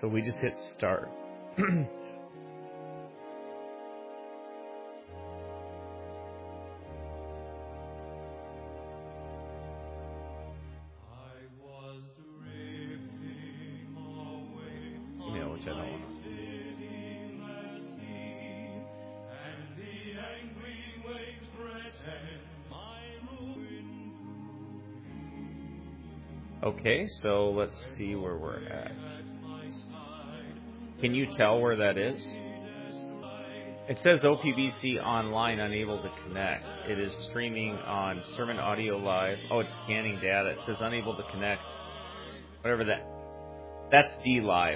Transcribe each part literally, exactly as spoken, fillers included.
So we just hit start. Email, which I don't want. Okay, so let's see where we're at. Can you tell where that is? It says O P B C online, unable to connect. It is streaming on Sermon Audio Live. Oh, it's scanning data. It says unable to connect. Whatever that. That's D Live.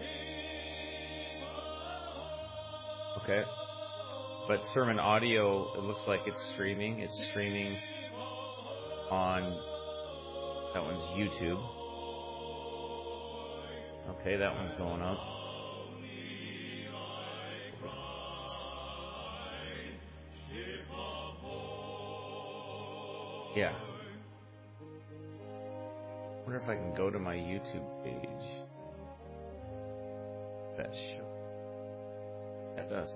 Okay. But Sermon Audio, it looks like it's streaming. It's streaming on, that one's YouTube. Okay, that one's going up. Yeah. I wonder if I can go to my YouTube page. That show. That does.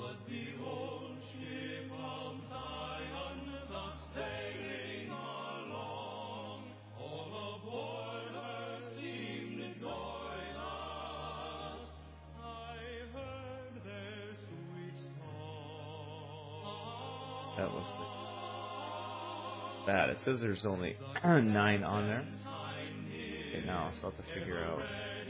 That looks like that. It says there's only nine on there. Okay, now I'll have to figure out.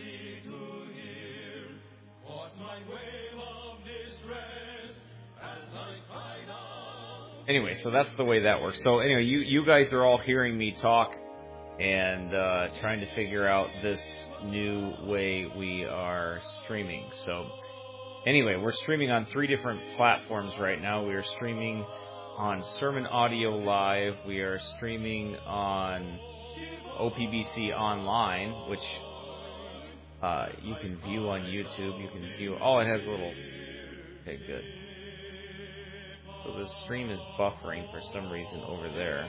Anyway, so that's the way that works. So anyway, you, you guys are all hearing me talk and uh, trying to figure out this new way we are streaming. So anyway, we're streaming on three different platforms right now. We are streaming on Sermon Audio Live. We are streaming on O P B C Online, which uh, you can view on YouTube. You can view. Oh, it has a little. Okay, good. So the stream is buffering for some reason over there.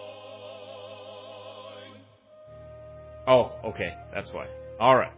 Oh, okay, that's why. All right.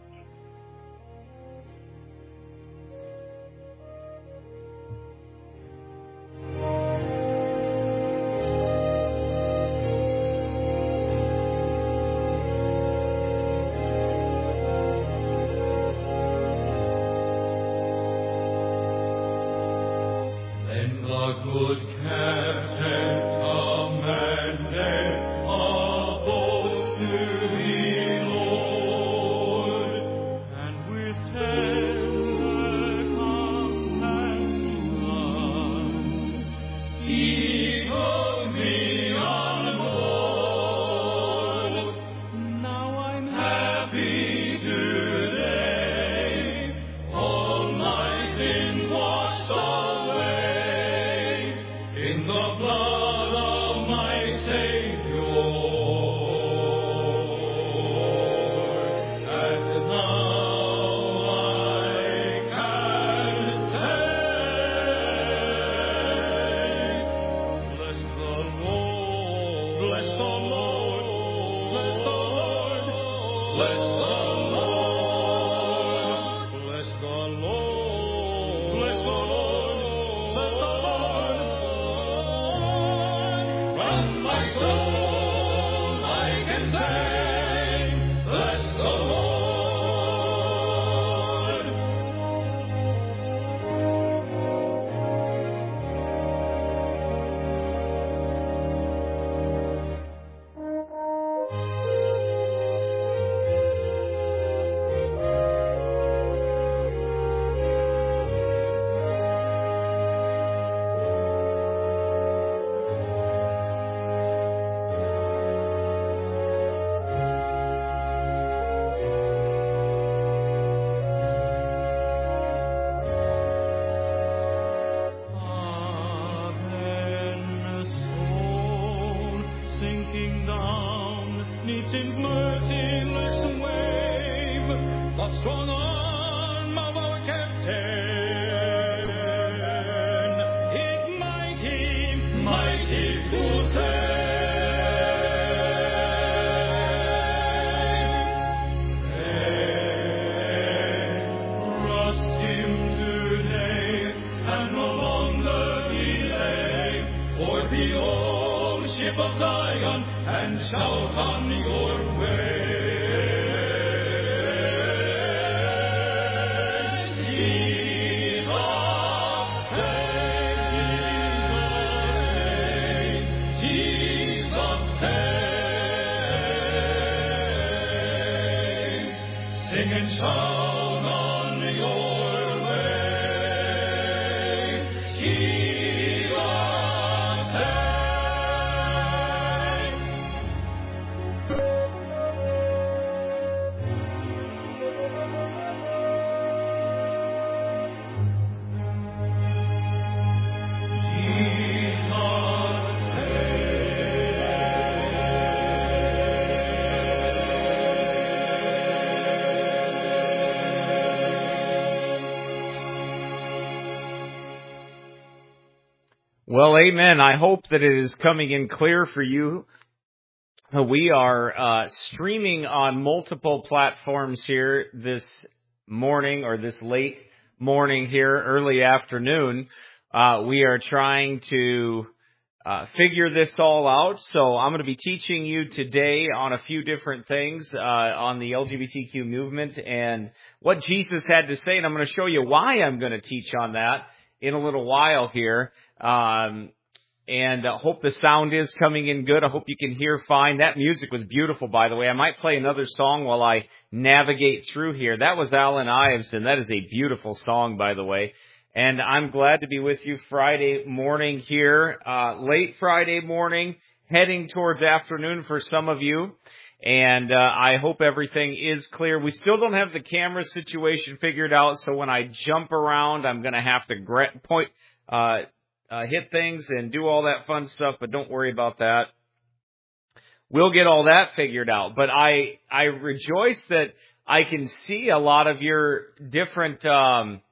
of Zion, and shout on your way. Sing and shout on your way, Jesus saves. Well, amen. I hope that it is coming in clear for you. We are uh, streaming on multiple platforms here this morning, or this late morning here, early afternoon. Uh, we are trying to uh, figure this all out. So I'm going to be teaching you today on a few different things uh, on the L G B T Q movement and what Jesus had to say. And I'm going to show you why I'm going to teach on that in a little while here. Um, and I hope the sound is coming in good. I hope you can hear fine. That music was beautiful, by the way. I might play another song while I navigate through here. That was Alan Iveson. That is a beautiful song, by the way. And I'm glad to be with you Friday morning here, uh, late Friday morning, heading towards afternoon for some of you. And uh, I hope everything is clear. We still don't have the camera situation figured out, so when I jump around, I'm going to have to gra- point, uh, uh, hit things and do all that fun stuff, but don't worry about that. We'll get all that figured out. But I I rejoice that I can see a lot of your different, um,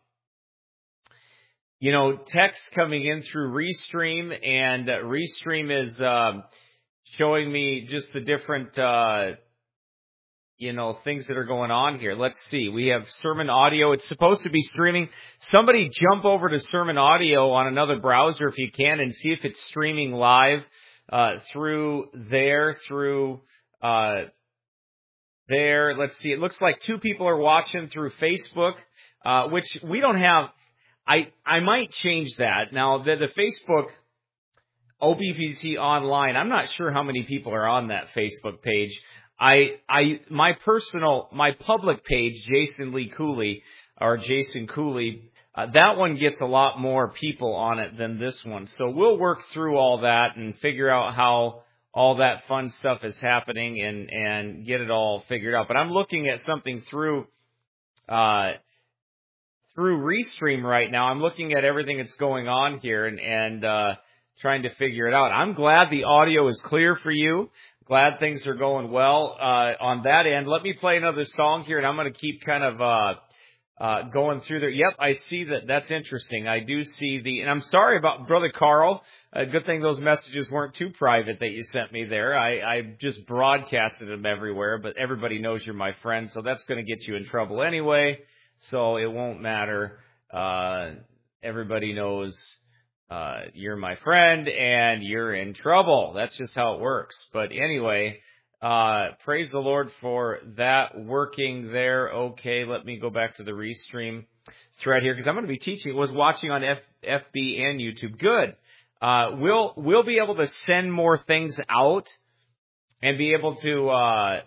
you know, texts coming in through Restream, and uh, Restream is um, showing me just the different, uh, you know, things that are going on here. Let's see. We have Sermon Audio. It's supposed to be streaming. Somebody jump over to Sermon Audio on another browser if you can and see if it's streaming live uh, through there, through uh, there. Let's see. It looks like two people are watching through Facebook, uh, which we don't have. I, I might change that. Now, the, the Facebook O B P T Online, I'm not sure how many people are on that Facebook page. I, I, my personal, my public page, Jason Lee Cooley, or Jason Cooley, uh, that one gets a lot more people on it than this one. So we'll work through all that and figure out how all that fun stuff is happening and, and get it all figured out. But I'm looking at something through, uh, through Restream right now. I'm looking at everything that's going on here and, and, uh, trying to figure it out. I'm glad the audio is clear for you. Glad things are going well uh, on that end. Let me play another song here, and I'm going to keep kind of uh, uh, going through there. Yep, I see that. That's interesting. I do see the, and I'm sorry about Brother Carl. Uh, good thing those messages weren't too private that you sent me there. I, I just broadcasted them everywhere, but everybody knows you're my friend, so that's going to get you in trouble anyway, so it won't matter. Uh, everybody knows Uh, you're my friend and you're in trouble. That's just how it works. But anyway, uh, praise the Lord for that working there. Okay, let me go back to the Restream thread here because I'm going to be teaching. Was watching on F- FB and YouTube. Good. Uh, we'll, we'll be able to send more things out and be able to, uh,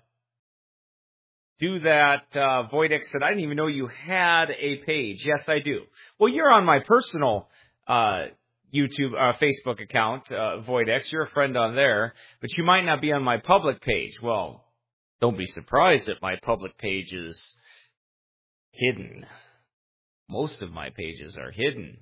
do that. Uh, Voidex said, I didn't even know you had a page. Yes, I do. Well, you're on my personal, uh, YouTube, uh, Facebook account, uh, Voidex. You're a friend on there, but you might not be on my public page. Well, don't be surprised that my public page is hidden. Most of my pages are hidden.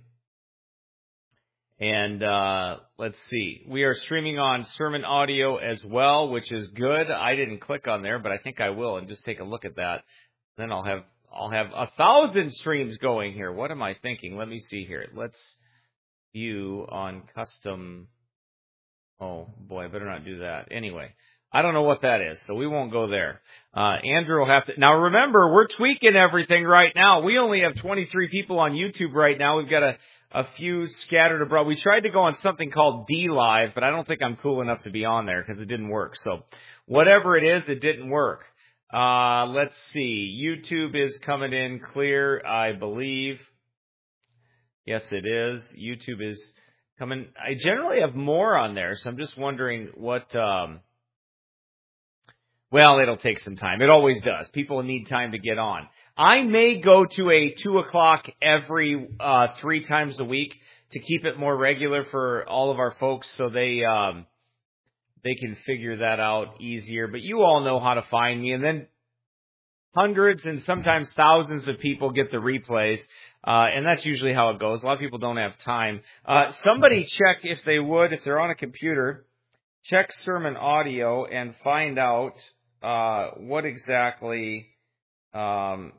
And, uh, let's see. We are streaming on Sermon Audio as well, which is good. I didn't click on there, but I think I will and just take a look at that. Then I'll have, I'll have a thousand streams going here. What am I thinking? Let me see here. Let's view on custom. Oh boy, I better not do that. Anyway, I don't know what that is, so we won't go there. Uh, Andrew will have to. Now remember, we're tweaking everything right now. We only have twenty-three people on YouTube right now. We've got a, a few scattered abroad. We tried to go on something called D Live, but I don't think I'm cool enough to be on there because it didn't work. So whatever it is, it didn't work. Uh, let's see. YouTube is coming in clear, I believe. Yes, it is. YouTube is coming. I generally have more on there, so I'm just wondering what, um, well, it'll take some time. It always does. People need time to get on. I may go to a two o'clock every, uh, three times a week to keep it more regular for all of our folks so they, um, they can figure that out easier. But you all know how to find me. And then hundreds and sometimes thousands of people get the replays. Uh, and that's usually how it goes. A lot of people don't have time. Uh, somebody check, if they would, if they're on a computer, check sermon audio and find out, uh, what exactly, um,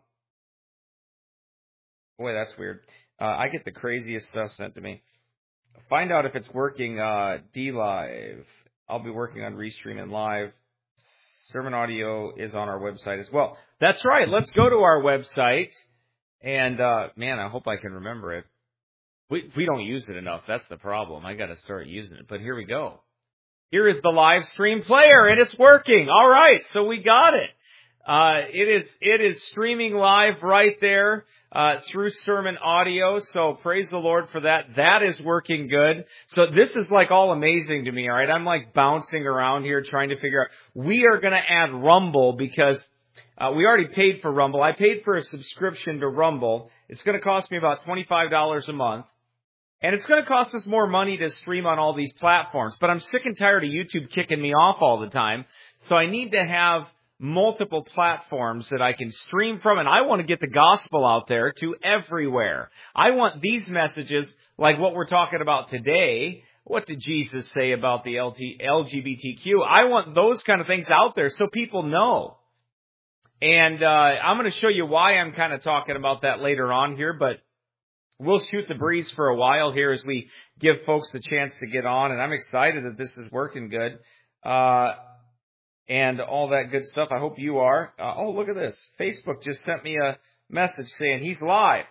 boy, that's weird. Uh, I get the craziest stuff sent to me. Find out if it's working, uh, D Live. I'll be working on restreaming live. Sermon audio is on our website as well. That's right. Let's go to our website. And, uh, man, I hope I can remember it. We, we don't use it enough. That's the problem. I got to start using it. But here we go. Here is the live stream player, and it's working. All right. So we got it. Uh, it is, it is streaming live right there, uh, through sermon audio. So praise the Lord for that. That is working good. So this is like all amazing to me. All right. I'm like bouncing around here trying to figure out. We are going to add Rumble because Uh, we already paid for Rumble. I paid for a subscription to Rumble. It's going to cost me about twenty-five dollars a month. And it's going to cost us more money to stream on all these platforms. But I'm sick and tired of YouTube kicking me off all the time. So I need to have multiple platforms that I can stream from. And I want to get the gospel out there to everywhere. I want these messages, like what we're talking about today. What did Jesus say about the L G B T Q? I want those kind of things out there so people know. And uh, I'm going to show you why I'm kind of talking about that later on here, but we'll shoot the breeze for a while here as we give folks the chance to get on, and I'm excited that this is working good uh, and all that good stuff. I hope you are. Uh, oh, look at this. Facebook just sent me a message saying he's live.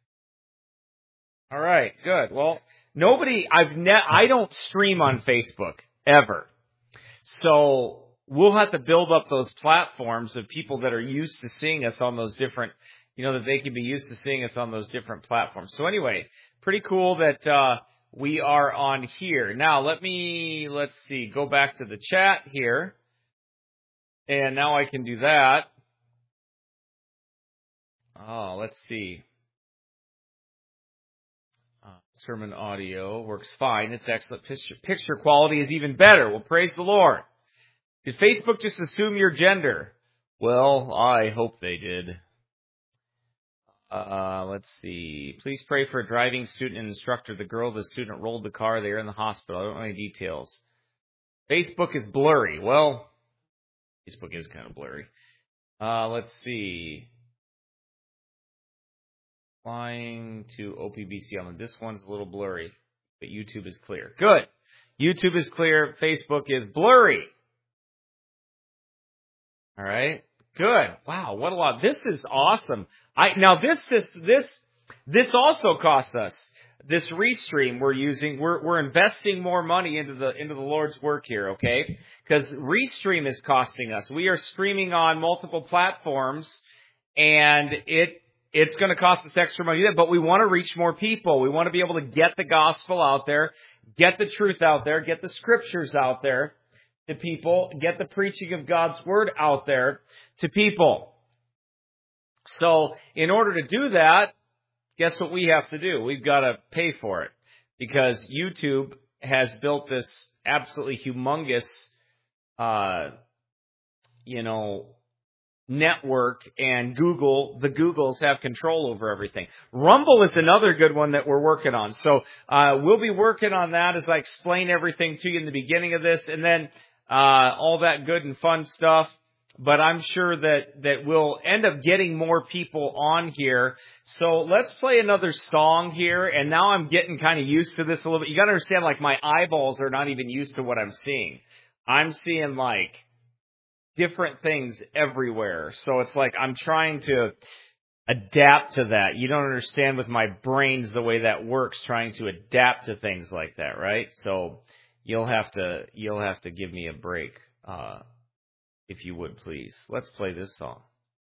All right, good. Well, nobody, I've ne- I don't stream on Facebook ever. So we'll have to build up those platforms of people that are used to seeing us on those different, you know, that they can be used to seeing us on those different platforms. So anyway, pretty cool that uh, we are on here. Now, let me, let's see, go back to the chat here. And now I can do that. Oh, let's see. Uh, sermon audio works fine. It's excellent. Picture, picture quality is even better. Well, praise the Lord. Did Facebook just assume your gender? Well, I hope they did. Uh, let's see. Please pray for a driving student and instructor. The girl, the student rolled the car. They are in the hospital. I don't know any details. Facebook is blurry. Well, Facebook is kind of blurry. Uh, let's see. Flying to O P B C Island. This one's a little blurry, but YouTube is clear. Good. YouTube is clear. Facebook is blurry. All right. Good. Wow. What a lot. This is awesome. I, now this, this, this, this also costs us. This Restream we're using, we're, we're investing more money into the, into the Lord's work here. Okay. Because Restream is costing us. We are streaming on multiple platforms and it, it's going to cost us extra money, but we want to reach more people. We want to be able to get the gospel out there, get the truth out there, get the scriptures out there to people, get the preaching of God's word out there to people. So in order to do that, guess what we have to do? We've got to pay for it because YouTube has built this absolutely humongous, uh, you know, network, and Google, the Googles have control over everything. Rumble is another good one that we're working on. So uh, we'll be working on that as I explain everything to you in the beginning of this, and then Uh, all that good and fun stuff, but I'm sure that, that we'll end up getting more people on here. So let's play another song here, and now I'm getting kind of used to this a little bit. You gotta understand, like, my eyeballs are not even used to what I'm seeing. I'm seeing, like, different things everywhere. So it's like I'm trying to adapt to that. You don't understand with my brains the way that works, trying to adapt to things like that, right? So you'll have to you'll have to give me a break, uh, if you would please. Let's play this song.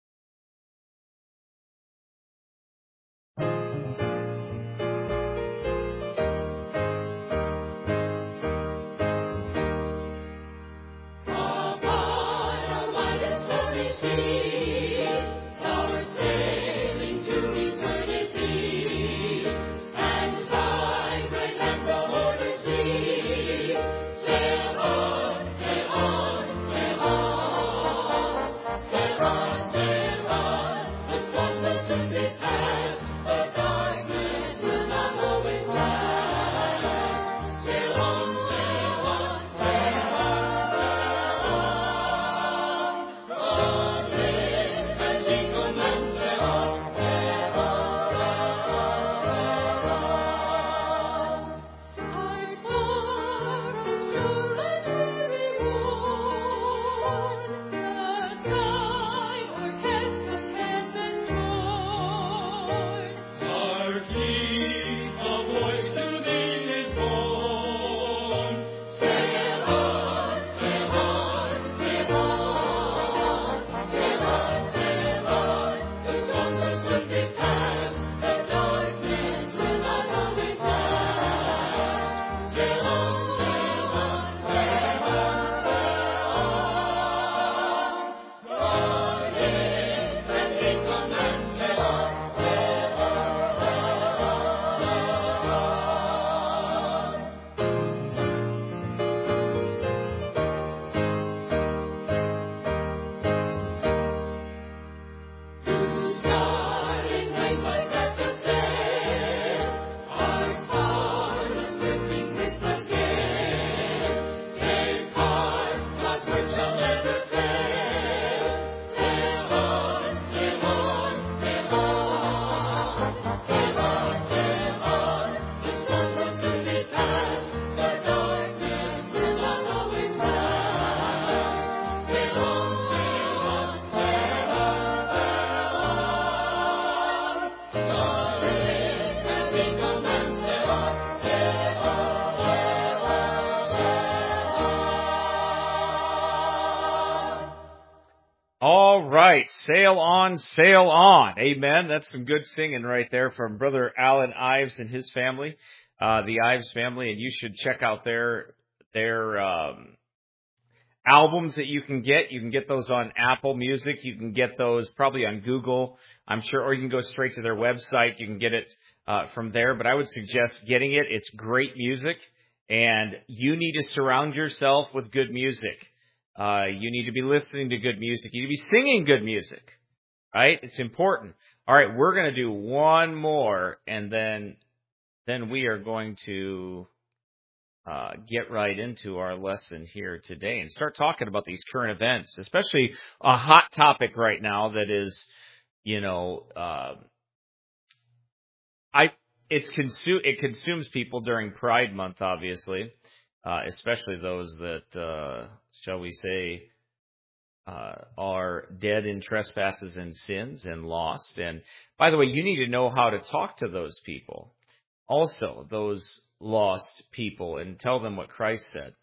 All right, sail on, sail on. Amen. That's some good singing right there from Brother Alan Ives and his family, uh, the Ives family. And you should check out their their um, albums that you can get. You can get those on Apple Music. You can get those probably on Google, I'm sure, or you can go straight to their website. You can get it uh, from there. But I would suggest getting it. It's great music, and you need to surround yourself with good music. Uh, you need to be listening to good music. You need to be singing good music, right? It's important. All right, we're going to do one more, and then then we are going to uh, get right into our lesson here today and start talking about these current events, especially a hot topic right now that is, you know, uh, I it's consu- it consumes people during Pride Month, obviously, uh, especially those that. Uh, shall we say, uh, are dead in trespasses and sins and lost. And by the way, you need to know how to talk to those people, also those lost people, and tell them what Christ said.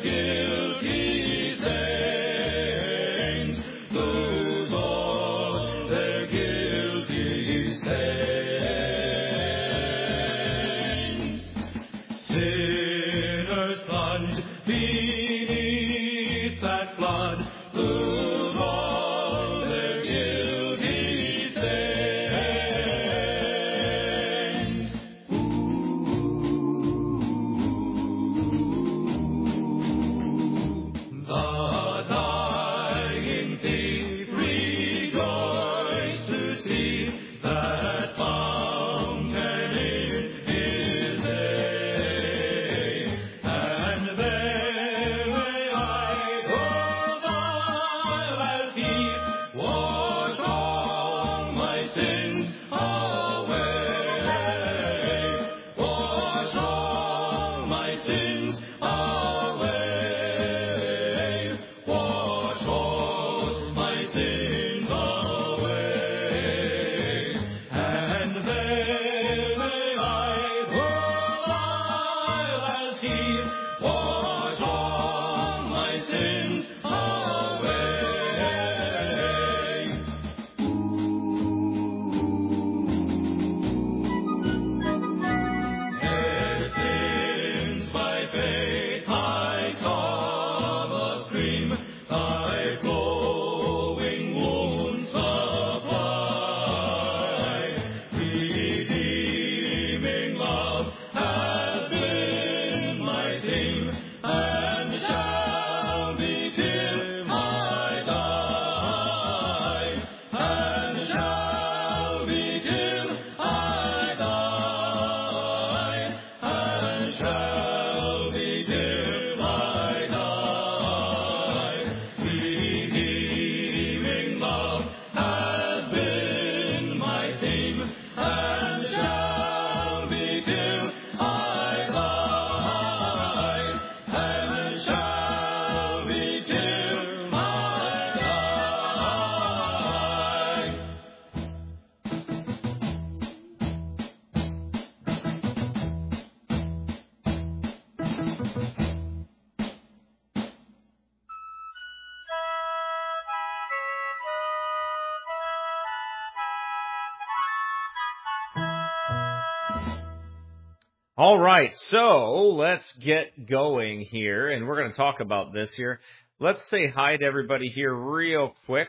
All right, so let's get going here, and we're going to talk about this here. Let's say hi to everybody here real quick.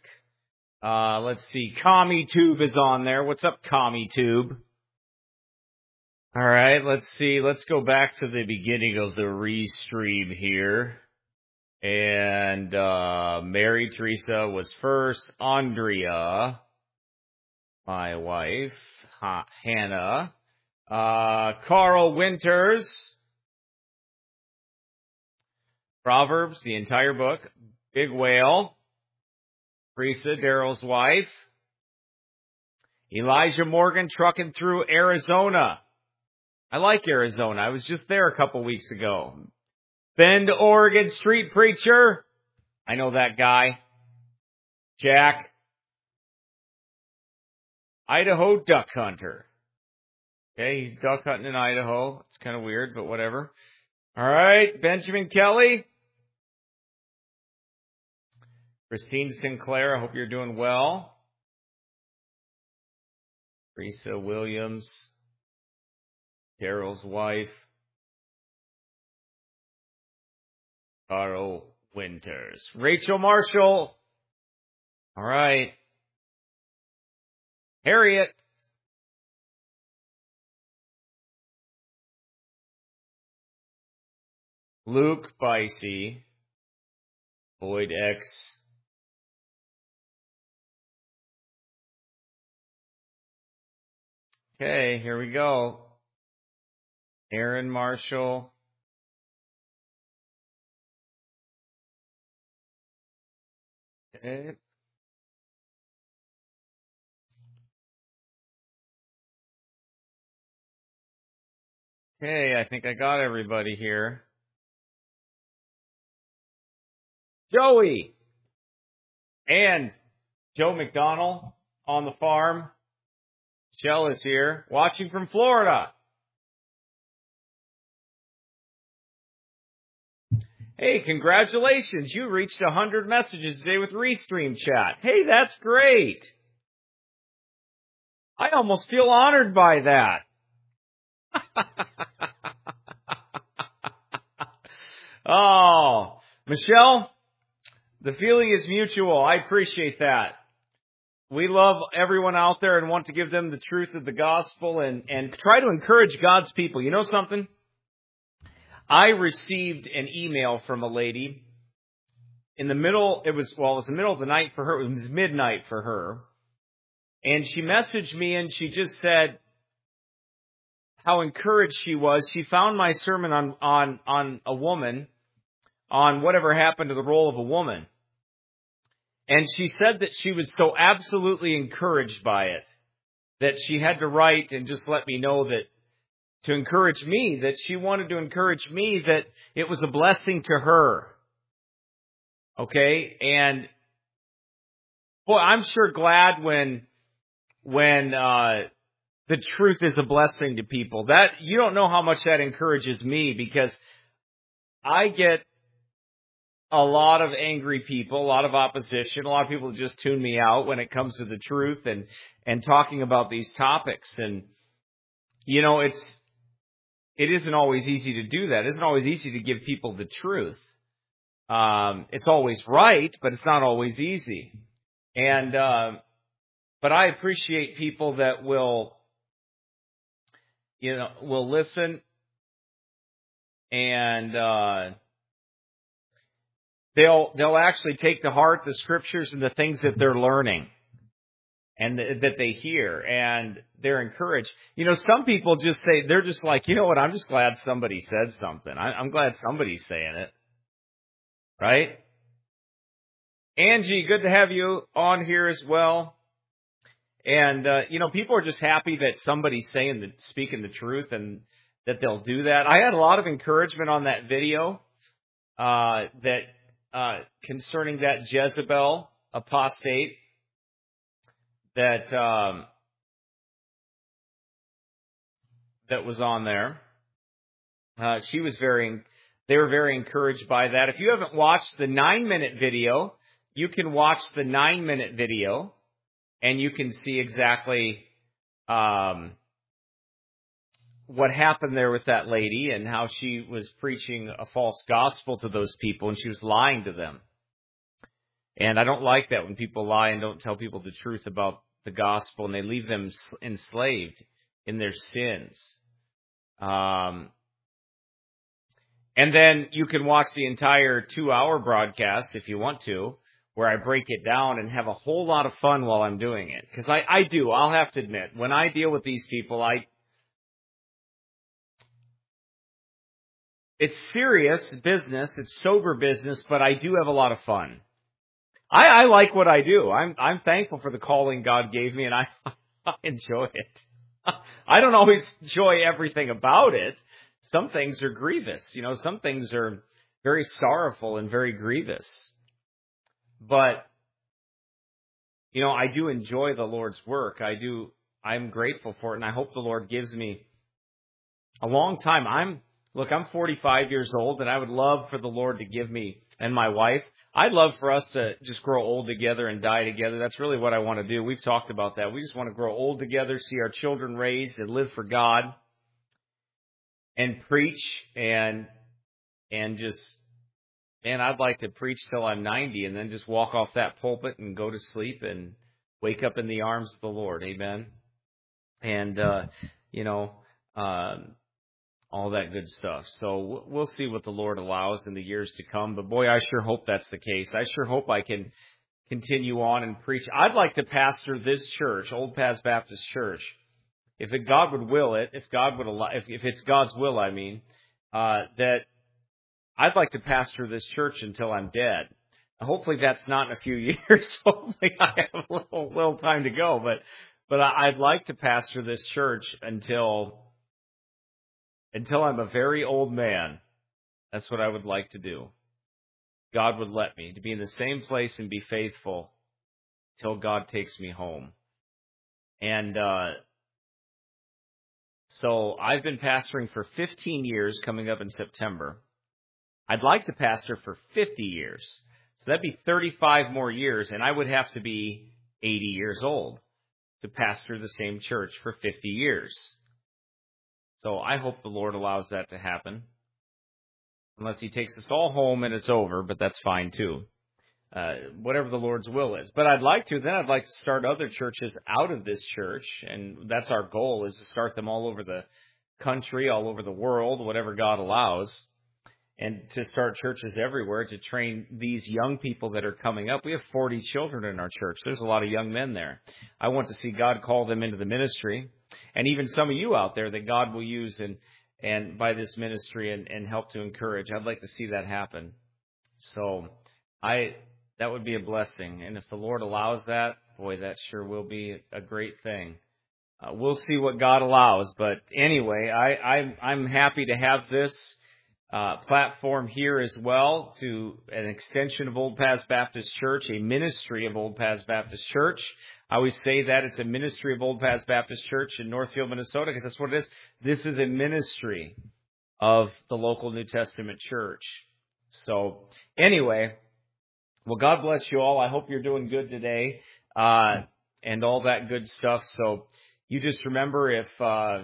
Uh, let's see, CommieTube is on there. What's up, CommieTube? All right, let's see. Let's go back to the beginning of the restream here. And uh, Mary Teresa was first. Andrea, my wife, ha- Hannah. Uh, Carl Winters, Proverbs, the entire book, Big Whale, Teresa, Daryl's wife, Elijah Morgan trucking through Arizona. I like Arizona. I was just there a couple weeks ago. Bend, Oregon street preacher. I know that guy. Jack. Idaho duck hunter. Okay, he's duck hunting in Idaho. It's kind of weird, but whatever. All right, Benjamin Kelly. Christine Sinclair, I hope you're doing well. Teresa Williams. Daryl's wife. Carl Winters. Rachel Marshall. All right. Harriet. Luke Bicey. Boyd X. Okay, here we go. Aaron Marshall. Okay. Okay, I think I got everybody here. Joey. And Joe McDonald on the farm. Shell is here, watching from Florida. Hey, congratulations. You reached one hundred messages today with Restream Chat. Hey, that's great. I almost feel honored by that. Oh, Michelle, the feeling is mutual. I appreciate that. We love everyone out there and want to give them the truth of the gospel and, and try to encourage God's people. You know something? I received an email from a lady in the middle. It was, well, it was the middle of the night for her. It was midnight for her. And she messaged me and she just said how encouraged she was. She found my sermon on, on, on a woman, on whatever happened to the role of a woman. And she said that she was so absolutely encouraged by it that she had to write and just let me know that, to encourage me, that she wanted to encourage me that it was a blessing to her. Okay? And, boy, I'm sure glad when, when, uh, the truth is a blessing to people. That, you don't know how much that encourages me, because I get a lot of angry people, a lot of opposition, a lot of people just tune me out when it comes to the truth and, and talking about these topics. And, you know, it's, it isn't always easy to do that. It isn't always easy to give people the truth. Um, it's always right, but it's not always easy. And, uh, but I appreciate people that will, you know, will listen and, uh, They'll they'll actually take to heart the scriptures and the things that they're learning and th- that they hear, and they're encouraged. You know, some people just say, they're just like, you know what, I'm just glad somebody said something. I, I'm glad somebody's saying it. Right? Angie, good to have you on here as well. And, uh, you know, people are just happy that somebody's saying, the, speaking the truth, and that they'll do that. I had a lot of encouragement on that video uh, that, Uh, concerning that Jezebel apostate that um, that was on there. Uh, she was very, they were very encouraged by that. If you haven't watched the nine-minute video, you can watch the nine-minute video, and you can see exactly um, what happened there with that lady and how she was preaching a false gospel to those people, and she was lying to them. And I don't like that when people lie and don't tell people the truth about the gospel, and they leave them enslaved in their sins. Um, and then you can watch the entire two-hour broadcast if you want to, where I break it down and have a whole lot of fun while I'm doing it. Because I, I do, I'll have to admit, when I deal with these people, I it's serious business, it's sober business, but I do have a lot of fun. I, I like what I do. I'm I'm thankful for the calling God gave me, and I, I enjoy it. I don't always enjoy everything about it. Some things are grievous. You know, some things are very sorrowful and very grievous. But, you know, I do enjoy the Lord's work. I do. I'm grateful for it, and I hope the Lord gives me a long time. I'm look, I'm forty-five years old, and I would love for the Lord to give me, and my wife, I'd love for us to just grow old together and die together. That's really what I want to do. We've talked about that. We just want to grow old together, see our children raised, and live for God, and preach, and and just, man, I'd like to preach till I'm ninety, and then just walk off that pulpit and go to sleep and wake up in the arms of the Lord. Amen. And uh, you know, um, all that good stuff. So we'll see what the Lord allows in the years to come. But boy, I sure hope that's the case. I sure hope I can continue on and preach. I'd like to pastor this church, Old Paths Baptist Church, if it, God would will it, if God would allow, if, if it's God's will, I mean, uh, that I'd like to pastor this church until I'm dead. Hopefully that's not in a few years. Hopefully I have a little, little time to go. But, but I'd like to pastor this church until Until I'm a very old man. That's what I would like to do. God would let me, to be in the same place and be faithful till God takes me home. And uh, so I've been pastoring for fifteen years, coming up in September. I'd like to pastor for fifty years. So that'd be thirty-five more years, and I would have to be eighty years old to pastor the same church for fifty years. So I hope the Lord allows that to happen. Unless he takes us all home and it's over, but that's fine too. Uh, whatever the Lord's will is. But I'd like to, then I'd like to start other churches out of this church, and that's our goal, is to start them all over the country, all over the world, whatever God allows, and to start churches everywhere to train these young people that are coming up. We have forty children in our church. There's a lot of young men there. I want to see God call them into the ministry, and even some of you out there that God will use and and by this ministry and, and help to encourage. I'd like to see that happen. So I that would be a blessing. And if the Lord allows that, boy, that sure will be a great thing. Uh, we'll see what God allows. But anyway, I, I, I'm happy to have this uh, platform here as well, to an extension of Old Paths Baptist Church, a ministry of Old Paths Baptist Church. I always say that it's a ministry of Old Paths Baptist Church in Northfield, Minnesota, because that's what it is. This is a ministry of the local New Testament church. So anyway, well, God bless you all. I hope you're doing good today, uh, and all that good stuff. So you just remember if uh,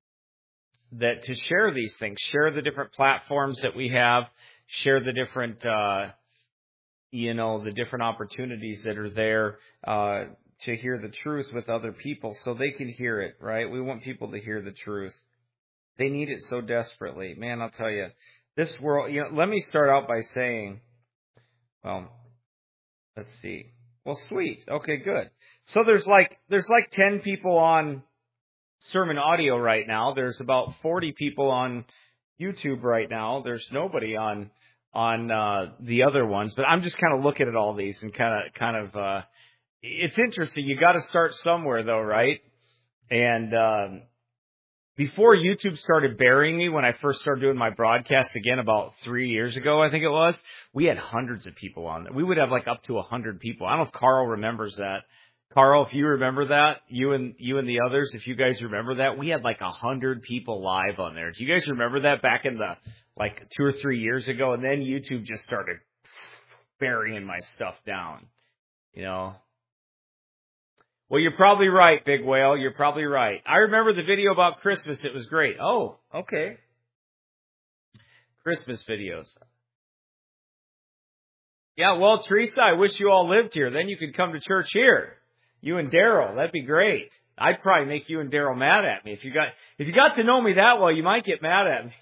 that to share these things, share the different platforms that we have, share the different, uh, you know, the different opportunities that are there uh, to hear the truth with other people so they can hear it, right? We want people to hear the truth. They need it so desperately. Man, I'll tell you, this world, you know, let me start out by saying, well, let's see. Well, sweet. Okay, good. So there's like, there's like ten people on sermon audio right now. There's about forty people on YouTube right now. There's nobody on, on, uh, the other ones, but I'm just kind of looking at all these and kind of, kind of, uh, it's interesting. You got to start somewhere though, right? And, um, before YouTube started burying me, when I first started doing my broadcast again about three years ago, I think it was, we had hundreds of people on there. We would have like up to a hundred people. I don't know if Carl remembers that. Carl, if you remember that, you and you and the others, if you guys remember that, we had like a hundred people live on there. Do you guys remember that back in the like two or three years ago? And then YouTube just started burying my stuff down, you know. Well, you're probably right, Big Whale. You're probably right. I remember the video about Christmas. It was great. Oh, okay. Christmas videos. Yeah, well, Teresa, I wish you all lived here. Then you could come to church here. You and Daryl. That'd be great. I'd probably make you and Daryl mad at me. If you got if you got to know me that well, you might get mad at me.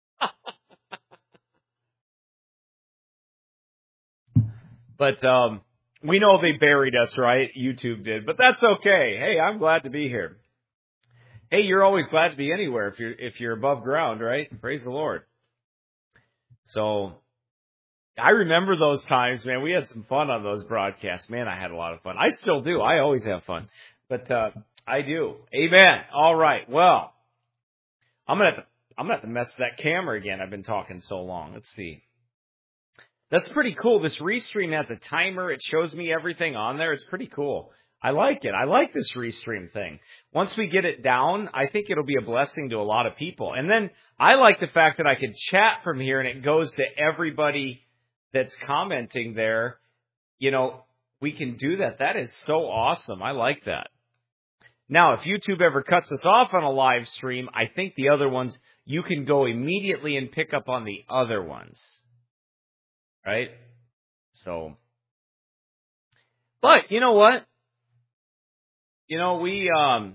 But um we know they buried us, right? YouTube did. But that's okay. Hey, I'm glad to be here. Hey, you're always glad to be anywhere if you're if you're above ground, right? Praise the Lord. So I remember those times, man. We had some fun on those broadcasts. Man, I had a lot of fun. I still do. I always have fun. But uh I do. Amen. All right. Well, I'm gonna have to I'm gonna have to mess with that camera again. I've been talking so long. Let's see. That's pretty cool. This Restream has a timer. It shows me everything on there. It's pretty cool. I like it. I like this Restream thing. Once we get it down, I think it'll be a blessing to a lot of people. And then I like the fact that I can chat from here and it goes to everybody that's commenting there. You know, we can do that. That is so awesome. I like that. Now, if YouTube ever cuts us off on a live stream, I think the other ones, you can go immediately and pick up on the other ones. Right? So, but you know what? You know, we, um,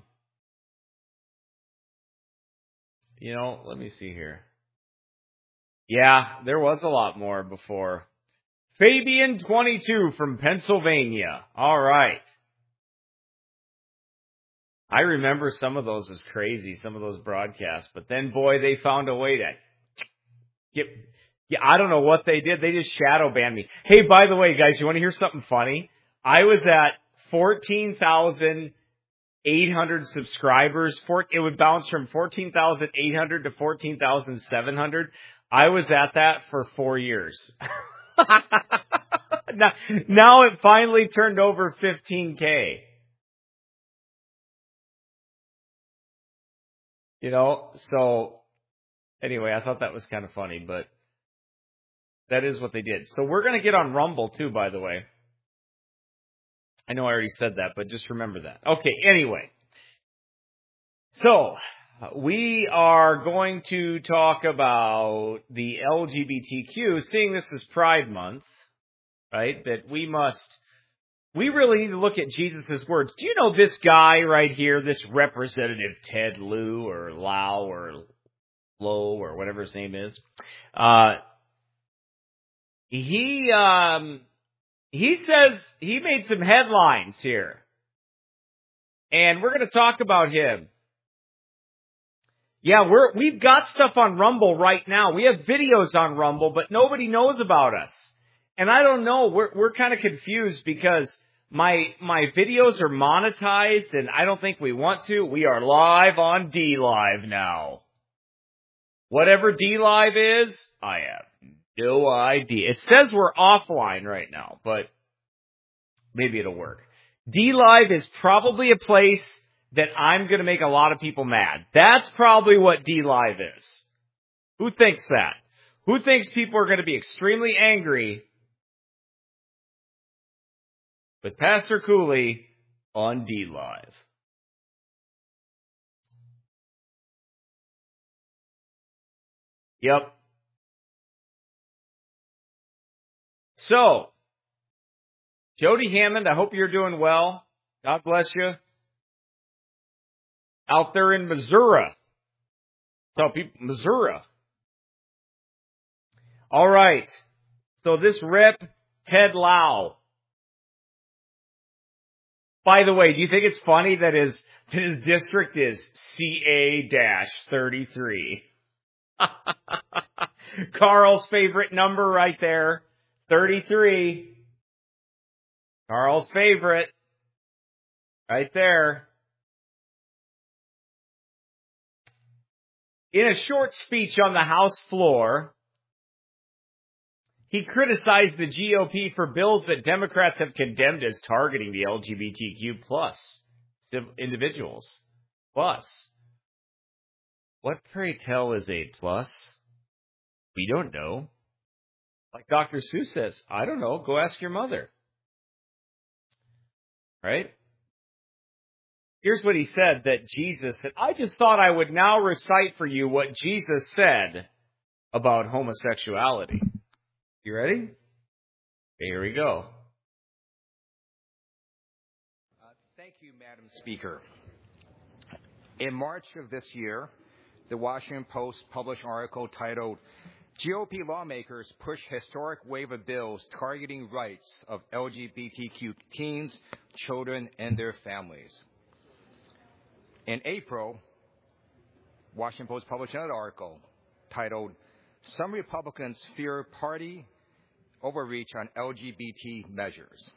you know, let me see here. Yeah, there was a lot more before. Fabian twenty-two from Pennsylvania. All right. I remember some of those was crazy, some of those broadcasts, but then boy, they found a way to get, yeah, I don't know what they did. They just shadow banned me. Hey, by the way, guys, you want to hear something funny? I was at fourteen thousand eight hundred subscribers. For, it would bounce from fourteen thousand eight hundred to fourteen thousand seven hundred. I was at that for four years. now, now it finally turned over fifteen K. You know, so anyway, I thought that was kind of funny, but That is what they did. So we're going to get on Rumble too, by the way. I know I already said that, but just remember that. Okay, anyway. So, we are going to talk about the L G B T Q, seeing this is Pride Month, right? That we must, we really need to look at Jesus' words. Do you know this guy right here, this Representative Ted Lieu or Lau or Lowe or whatever his name is? Uh, he, um, he says he made some headlines here. And we're going to talk about him. Yeah, we're, we've got stuff on Rumble right now. We have videos on Rumble, but nobody knows about us. And I don't know, we're, we're kind of confused because my, my videos are monetized and I don't think we want to. We are live on D Live now. Whatever D Live is, I have no idea. It says we're offline right now, but maybe it'll work. D Live is probably a place that I'm going to make a lot of people mad. That's probably what D Live is. Who thinks that? Who thinks people are going to be extremely angry with Pastor Cooley on D Live? Yep. So, Jody Hammond, I hope you're doing well. God bless you. Out there in Missouri. Tell people, Missouri. All right. So this Rep Ted Lieu. By the way, do you think it's funny that his, that his district is C A thirty-three? Carl's favorite number right there. thirty-three. Carl's favorite. Right there. In a short speech on the House floor, he criticized the G O P for bills that Democrats have condemned as targeting the L G B T Q plus individuals. Plus. What, pray tell, is a plus? We don't know. Like Doctor Seuss says, I don't know. Go ask your mother. Right? Here's what he said that Jesus said. I just thought I would now recite for you what Jesus said about homosexuality. You ready? Okay, here we go. Uh, thank you, Madam Speaker. In March of this year, the Washington Post published an article titled, G O P lawmakers push historic wave of bills targeting rights of L G B T Q teens, children, and their families. In April, Washington Post published another article titled, Some Republicans Fear Party Overreach on L G B T Measures.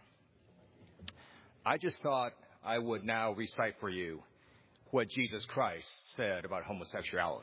I just thought I would now recite for you what Jesus Christ said about homosexuality.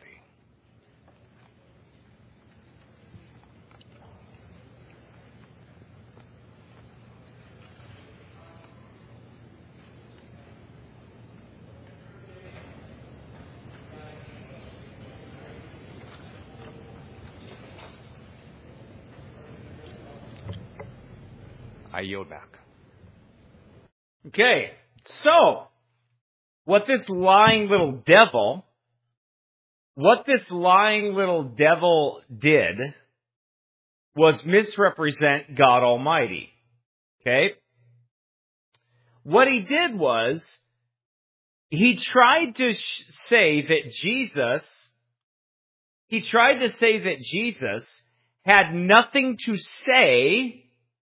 I yield back. Okay, so what this lying little devil, what this lying little devil did was misrepresent God Almighty. Okay? What he did was he tried to sh- say that Jesus, he tried to say that Jesus had nothing to say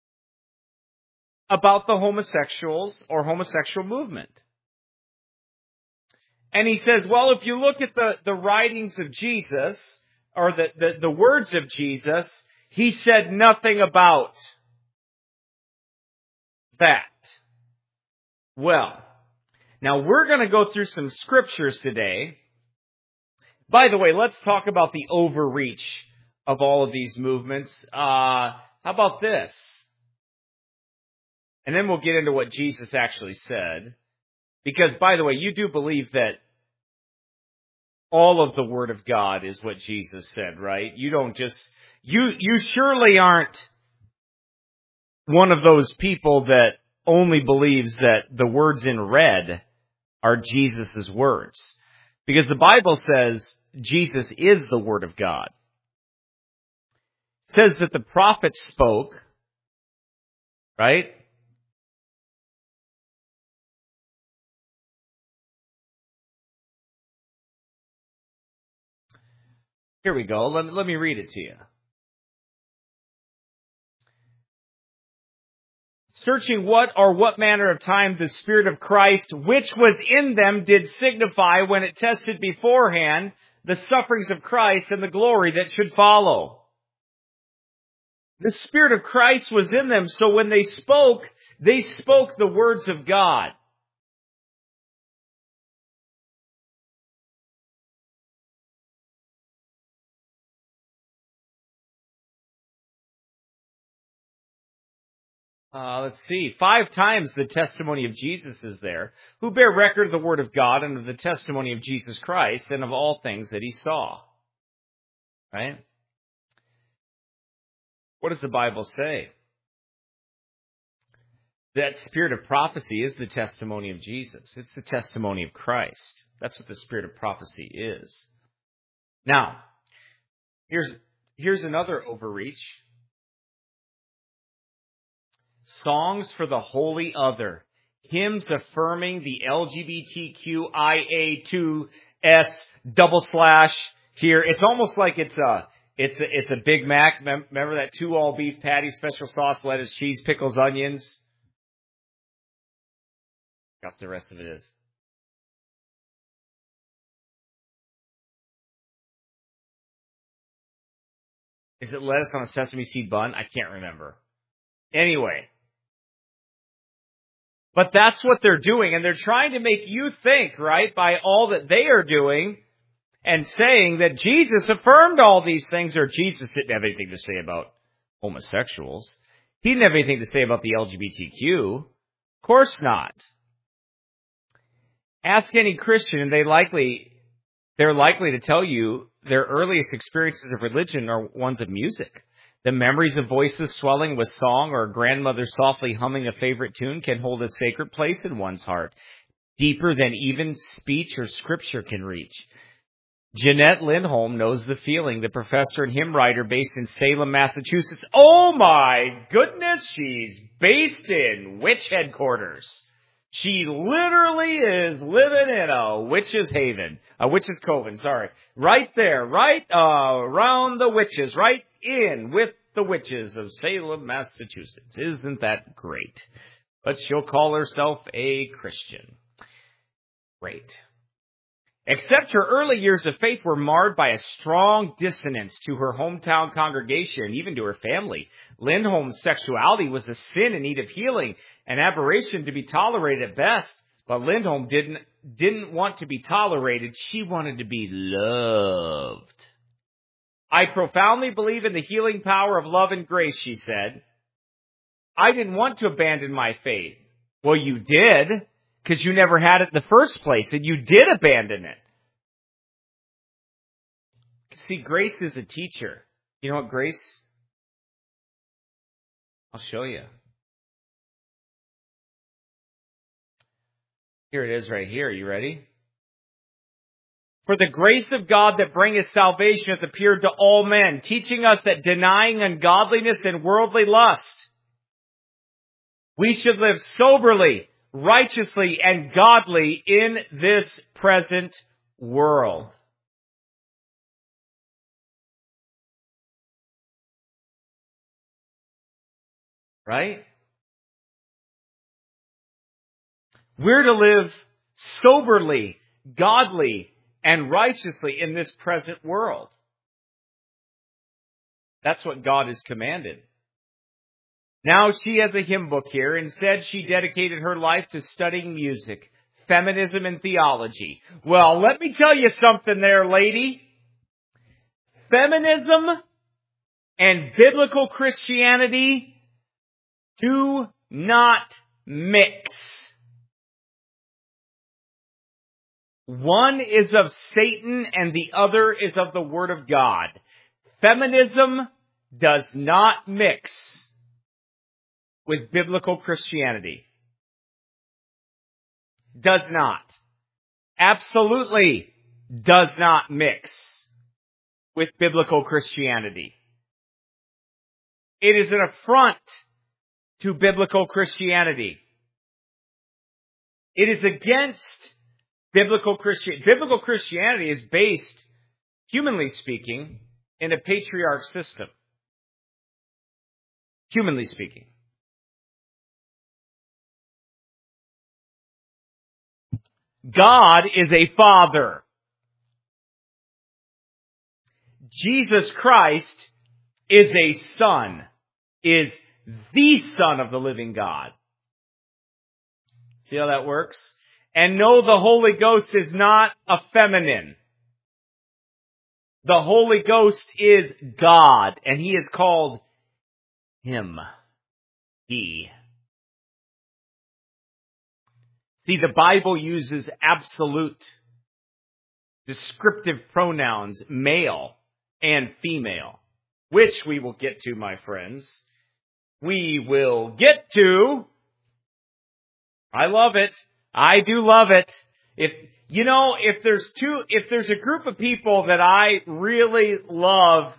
about the homosexuals or homosexual movement. And he says, well, if you look at the, the writings of Jesus, or the, the, the words of Jesus, he said nothing about that. Well, now we're going to go through some scriptures today. By the way, let's talk about the overreach of all of these movements. Uh, how about this? And then we'll get into what Jesus actually said. Because, by the way, you do believe that all of the Word of God is what Jesus said, right? You don't just, you you surely aren't one of those people that only believes that the words in red are Jesus' words. Because the Bible says Jesus is the Word of God. It says that the prophets spoke, right? Here we go. Let me, let me read it to you. Searching what or what manner of time the Spirit of Christ, which was in them, did signify when it tested beforehand the sufferings of Christ and the glory that should follow. The Spirit of Christ was in them, so when they spoke, they spoke the words of God. Uh, let's see. Five times the testimony of Jesus is there, who bear record of the Word of God and of the testimony of Jesus Christ and of all things that he saw. Right? What does the Bible say? That spirit of prophecy is the testimony of Jesus. It's the testimony of Christ. That's what the spirit of prophecy is. Now, here's, here's another overreach. Songs for the holy other. Hymns affirming the L G B T Q I A two S double slash here. It's almost like it's a, it's a, it's a Big Mac. Remember that two all beef patty, special sauce, lettuce, cheese, pickles, onions? What the rest of it is. Is it lettuce on a sesame seed bun? I can't remember. Anyway. But that's what they're doing, and they're trying to make you think, right, by all that they are doing and saying that Jesus affirmed all these things, or Jesus didn't have anything to say about homosexuals. He didn't have anything to say about the L G B T Q. Of course not. Ask any Christian, and they likely, they're likely to tell you their earliest experiences of religion are ones of music. The memories of voices swelling with song or a grandmother softly humming a favorite tune can hold a sacred place in one's heart, deeper than even speech or scripture can reach. Jeanette Lindholm knows the feeling, the professor and hymn writer based in Salem, Massachusetts. Oh my goodness, she's based in witch headquarters. She literally is living in a witch's haven, a witch's coven, sorry. Right there, right uh, around the witches, right in with the witches of Salem, Massachusetts. Isn't that great? But she'll call herself a Christian. Great. Except her early years of faith were marred by a strong dissonance to her hometown congregation, even to her family. Lindholm's sexuality was a sin in need of healing, an aberration to be tolerated at best. But Lindholm didn't, didn't want to be tolerated. She wanted to be loved. I profoundly believe in the healing power of love and grace, she said. I didn't want to abandon my faith. Well, you did, because you never had it in the first place, and you did abandon it. See, grace is a teacher. You know what grace? I'll show you. Here it is right here. You ready? For the grace of God that bringeth salvation hath appeared to all men, teaching us that denying ungodliness and worldly lust, we should live soberly, righteously, and godly in this present world. Right? We're to live soberly, godly, and righteously in this present world. That's what God has commanded. Now she has a hymn book here. Instead, she dedicated her life to studying music, feminism, and theology. Well, let me tell you something there, lady. Feminism and biblical Christianity do not mix. One is of Satan and the other is of the Word of God. Feminism does not mix with biblical Christianity. Does not. Absolutely does not mix with biblical Christianity. It is an affront to biblical Christianity. It is against biblical Christianity. Biblical Christianity is based, humanly speaking, in a patriarch system. Humanly speaking. God is a father. Jesus Christ is a son, is the Son of the living God. See how that works? And no, the Holy Ghost is not a feminine. The Holy Ghost is God, and He is called Him. He. See, the Bible uses absolute descriptive pronouns, male and female, which we will get to, my friends. We will get to. I love it. I do love it. If, you know, if there's two, if there's a group of people that I really love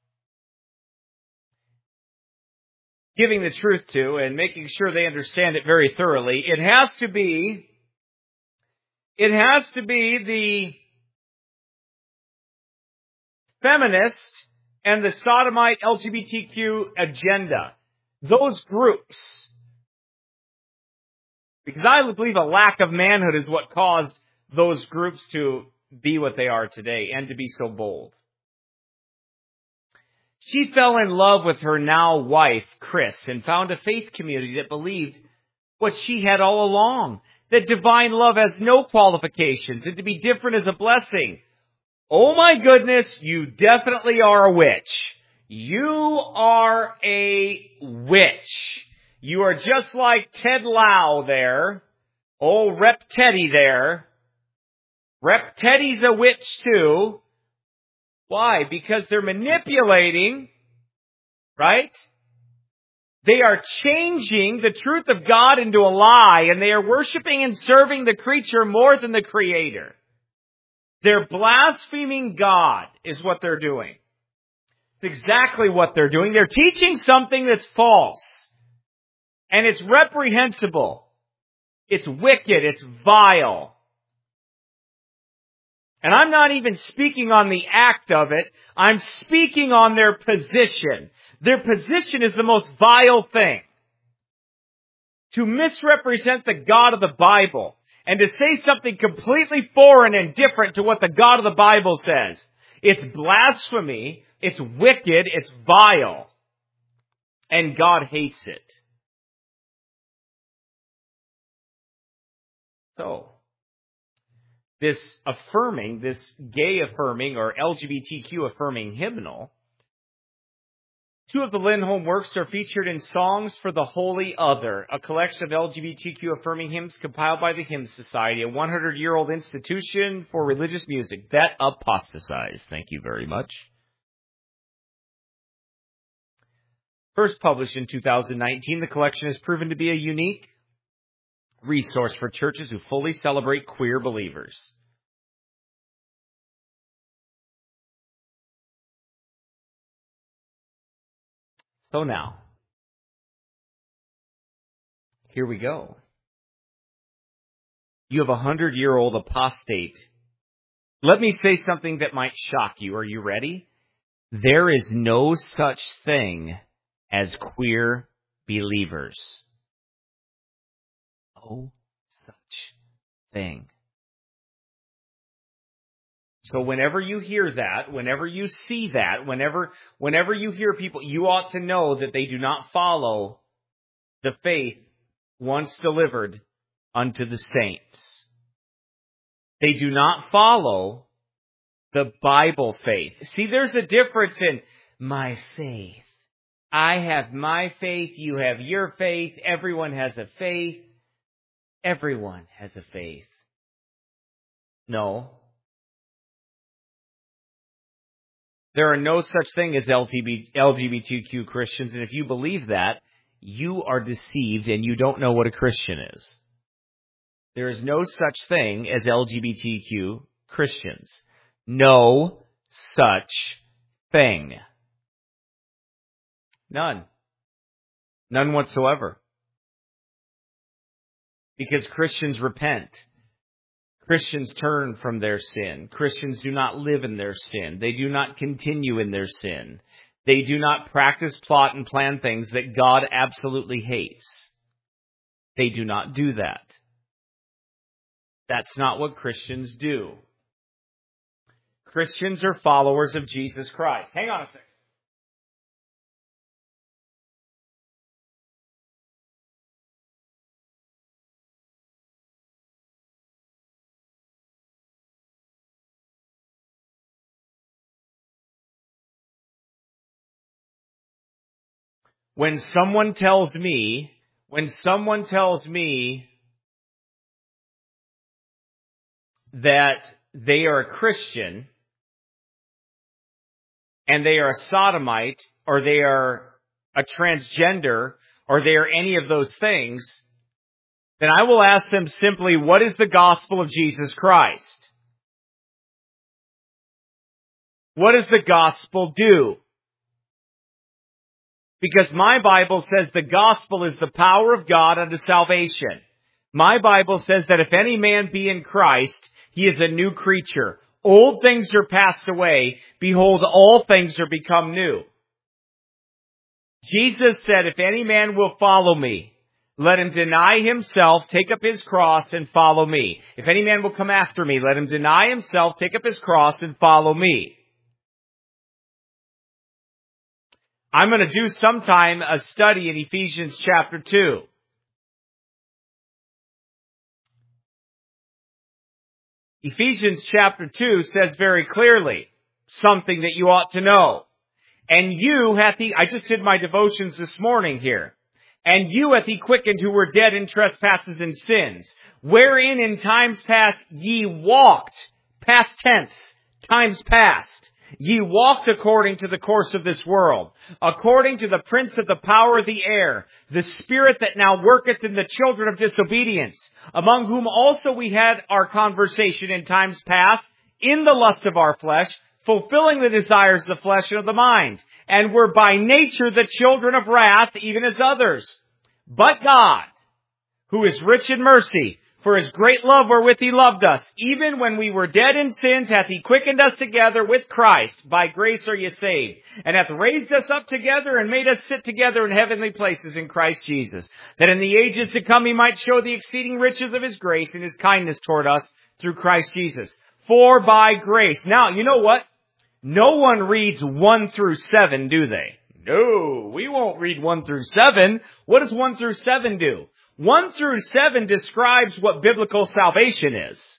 giving the truth to and making sure they understand it very thoroughly, it has to be, it has to be the feminist and the sodomite L G B T Q agenda. Those groups. Because I believe a lack of manhood is what caused those groups to be what they are today and to be so bold. She fell in love with her now wife, Chris, and found a faith community that believed what she had all along, that divine love has no qualifications and to be different is a blessing. Oh my goodness, you definitely are a witch. You are a witch. You are just like Ted Lau there. Oh, Rep Teddy there. Rep Teddy's a witch too. Why? Because they're manipulating, right? They are changing the truth of God into a lie, and they are worshiping and serving the creature more than the Creator. They're blaspheming God is what they're doing. It's exactly what they're doing. They're teaching something that's false. And it's reprehensible. It's wicked. It's vile. And I'm not even speaking on the act of it. I'm speaking on their position. Their position is the most vile thing. To misrepresent the God of the Bible and to say something completely foreign and different to what the God of the Bible says. It's blasphemy. It's wicked. It's vile. And God hates it. So, this affirming, this gay affirming or L G B T Q affirming hymnal, two of the Lindholm works are featured in Songs for the Holy Other, a collection of L G B T Q affirming hymns compiled by the Hymn Society, a hundred-year-old institution for religious music. That apostatized. Thank you very much. First published in two thousand nineteen, the collection has proven to be a unique resource for churches who fully celebrate queer believers. So now, here we go. You have a hundred-year-old apostate. Let me say something that might shock you. Are you ready? There is no such thing as queer believers. No such thing. So whenever you hear that, whenever you see that, whenever whenever you hear people, you ought to know that they do not follow the faith once delivered unto the saints. They do not follow the Bible faith. See, there's a difference in my faith. I have my faith, you have your faith, everyone has a faith. Everyone has a faith. No. There are no such thing as L G B T Q Christians, and if you believe that, you are deceived and you don't know what a Christian is. There is no such thing as L G B T Q Christians. No such thing. None. None whatsoever. Because Christians repent. Christians turn from their sin. Christians do not live in their sin. They do not continue in their sin. They do not practice, plot, and plan things that God absolutely hates. They do not do that. That's not what Christians do. Christians are followers of Jesus Christ. Hang on a second. When someone tells me, when someone tells me that they are a Christian and they are a sodomite or they are a transgender or they are any of those things, then I will ask them simply, what is the gospel of Jesus Christ? What does the gospel do? Because my Bible says the gospel is the power of God unto salvation. My Bible says that if any man be in Christ, he is a new creature. Old things are passed away. Behold, all things are become new. Jesus said, if any man will follow me, let him deny himself, take up his cross, and follow me. If any man will come after me, let him deny himself, take up his cross, and follow me. I'm going to do sometime a study in Ephesians chapter two. Ephesians chapter two says very clearly something that you ought to know. And you hath he, I just did my devotions this morning here. And you hath he quickened who were dead in trespasses and sins, wherein in times past ye walked, past tense, times past. Ye walked according to the course of this world, according to the prince of the power of the air, the spirit that now worketh in the children of disobedience, among whom also we had our conversation in times past, in the lust of our flesh, fulfilling the desires of the flesh and of the mind, and were by nature the children of wrath, even as others. But God, who is rich in mercy, for his great love wherewith he loved us, even when we were dead in sins, hath he quickened us together with Christ. By grace are ye saved. And hath raised us up together and made us sit together in heavenly places in Christ Jesus, that in the ages to come he might show the exceeding riches of his grace and his kindness toward us through Christ Jesus. For by grace. Now, you know what? No one reads one through seven, do they? No, we won't read one through seven. What does one through seven do? One through seven describes what biblical salvation is.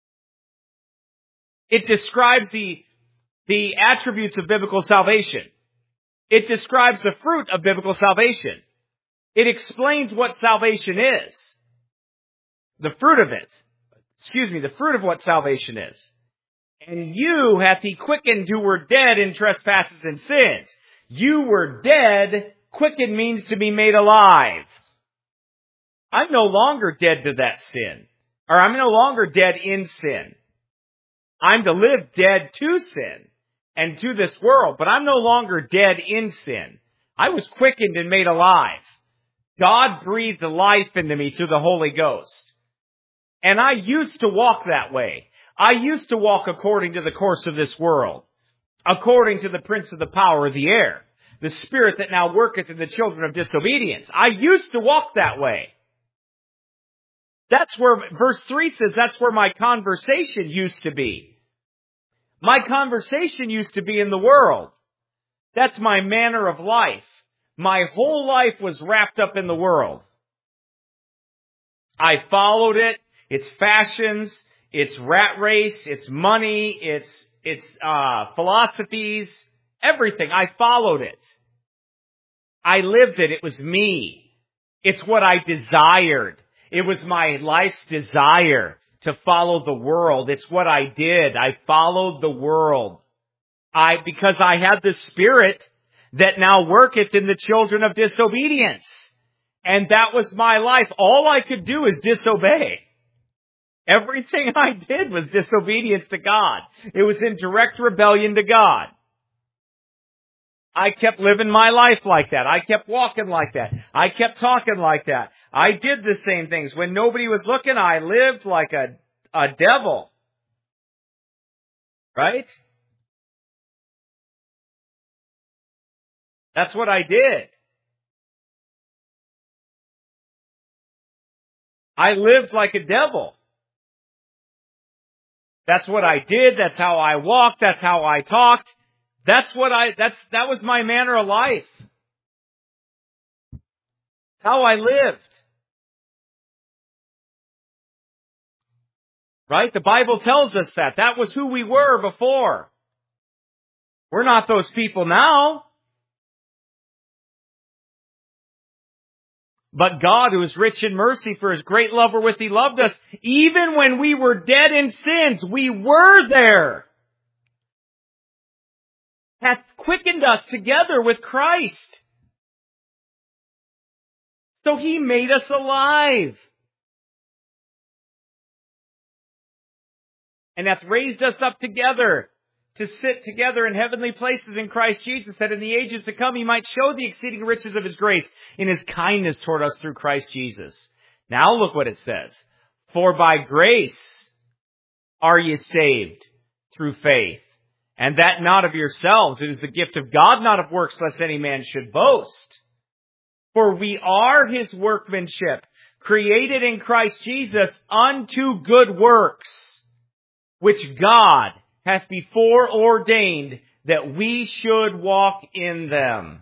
It describes the, the attributes of biblical salvation. It describes the fruit of biblical salvation. It explains what salvation is. The fruit of it. Excuse me, the fruit of what salvation is. And you hath he quickened who were dead in trespasses and sins. You were dead. Quickened means to be made alive. I'm no longer dead to that sin. Or I'm no longer dead in sin. I'm to live dead to sin and to this world, but I'm no longer dead in sin. I was quickened and made alive. God breathed life into me through the Holy Ghost. And I used to walk that way. I used to walk according to the course of this world, according to the prince of the power of the air, the spirit that now worketh in the children of disobedience. I used to walk that way. That's where, verse three says, that's where my conversation used to be. My conversation used to be in the world. That's my manner of life. My whole life was wrapped up in the world. I followed it, its fashions, its rat race, its money, its, its, uh, philosophies, everything. I followed it. I lived it. It was me. It's what I desired. It was my life's desire to follow the world. It's what I did. I followed the world. I, because I had the Spirit that now worketh in the children of disobedience. And that was my life. All I could do is disobey. Everything I did was disobedience to God. It was in direct rebellion to God. I kept living my life like that. I kept walking like that. I kept talking like that. I did the same things. When nobody was looking, I lived like a, a devil. Right? That's what I did. I lived like a devil. That's what I did. That's how I walked. That's how I talked. That's what I, that's, that was my manner of life. That's how I lived. Right? The Bible tells us that. That was who we were before. We're not those people now. But God, who is rich in mercy for His great love wherewith He loved us, even when we were dead in sins, we were there, hath quickened us together with Christ. So He made us alive. And hath raised us up together to sit together in heavenly places in Christ Jesus, that in the ages to come He might show the exceeding riches of His grace in His kindness toward us through Christ Jesus. Now look what it says. For by grace are ye saved through faith, and that not of yourselves. It is the gift of God, not of works, lest any man should boast. For we are His workmanship, created in Christ Jesus unto good works, which God hath before ordained that we should walk in them.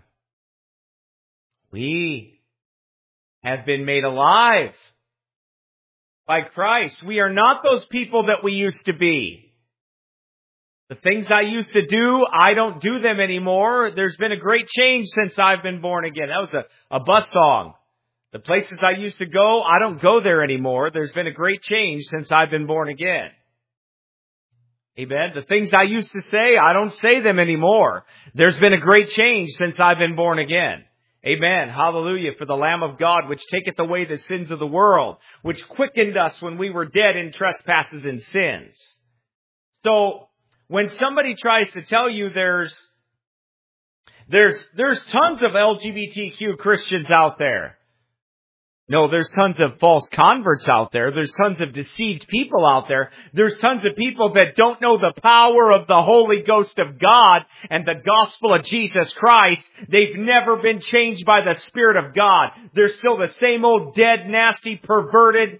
We have been made alive by Christ. We are not those people that we used to be. The things I used to do, I don't do them anymore. There's been a great change since I've been born again. That was a, a bus song. The places I used to go, I don't go there anymore. There's been a great change since I've been born again. Amen. The things I used to say, I don't say them anymore. There's been a great change since I've been born again. Amen. Hallelujah. For the Lamb of God, which taketh away the sins of the world, which quickened us when we were dead in trespasses and sins. So, when somebody tries to tell you there's, there's, there's tons of L G B T Q Christians out there. No, there's tons of false converts out there. There's tons of deceived people out there. There's tons of people that don't know the power of the Holy Ghost of God and the gospel of Jesus Christ. They've never been changed by the Spirit of God. They're still the same old dead, nasty, perverted,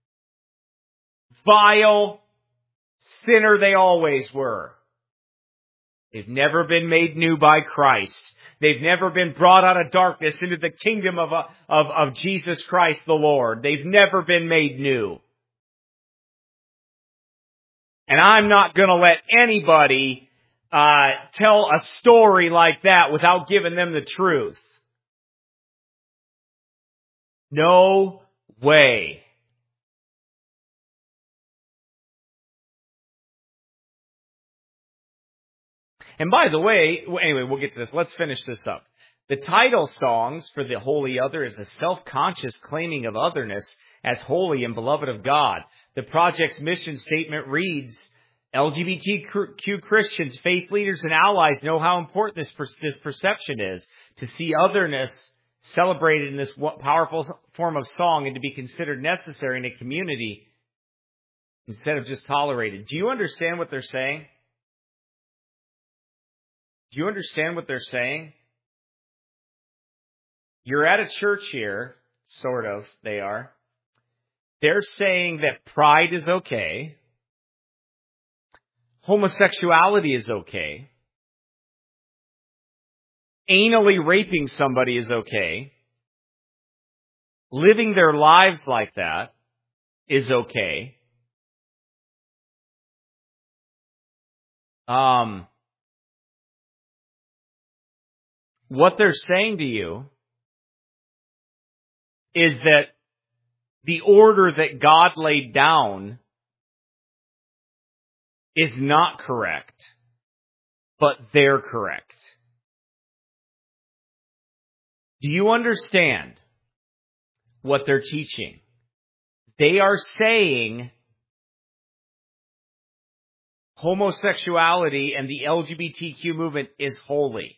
vile sinner they always were. They've never been made new by Christ. They've never been brought out of darkness into the kingdom of, of, of Jesus Christ the Lord. They've never been made new. And I'm not going to let anybody uh, tell a story like that without giving them the truth. No way. And by the way, anyway, we'll get to this. Let's finish this up. The title songs for the Holy Other is a self-conscious claiming of otherness as holy and beloved of God. The project's mission statement reads, L G B T Q Christians, faith leaders, and allies know how important this, per- this perception is to see otherness celebrated in this powerful form of song and to be considered necessary in a community instead of just tolerated. Do you understand what they're saying? Do you understand what they're saying? You're at a church here, sort of, they are. They're saying that pride is okay. Homosexuality is okay. Anally raping somebody is okay. Living their lives like that is okay. Um... What they're saying to you is that the order that God laid down is not correct. but they're correct. Do you understand what they're teaching? They are saying homosexuality and the L G B T Q movement is holy.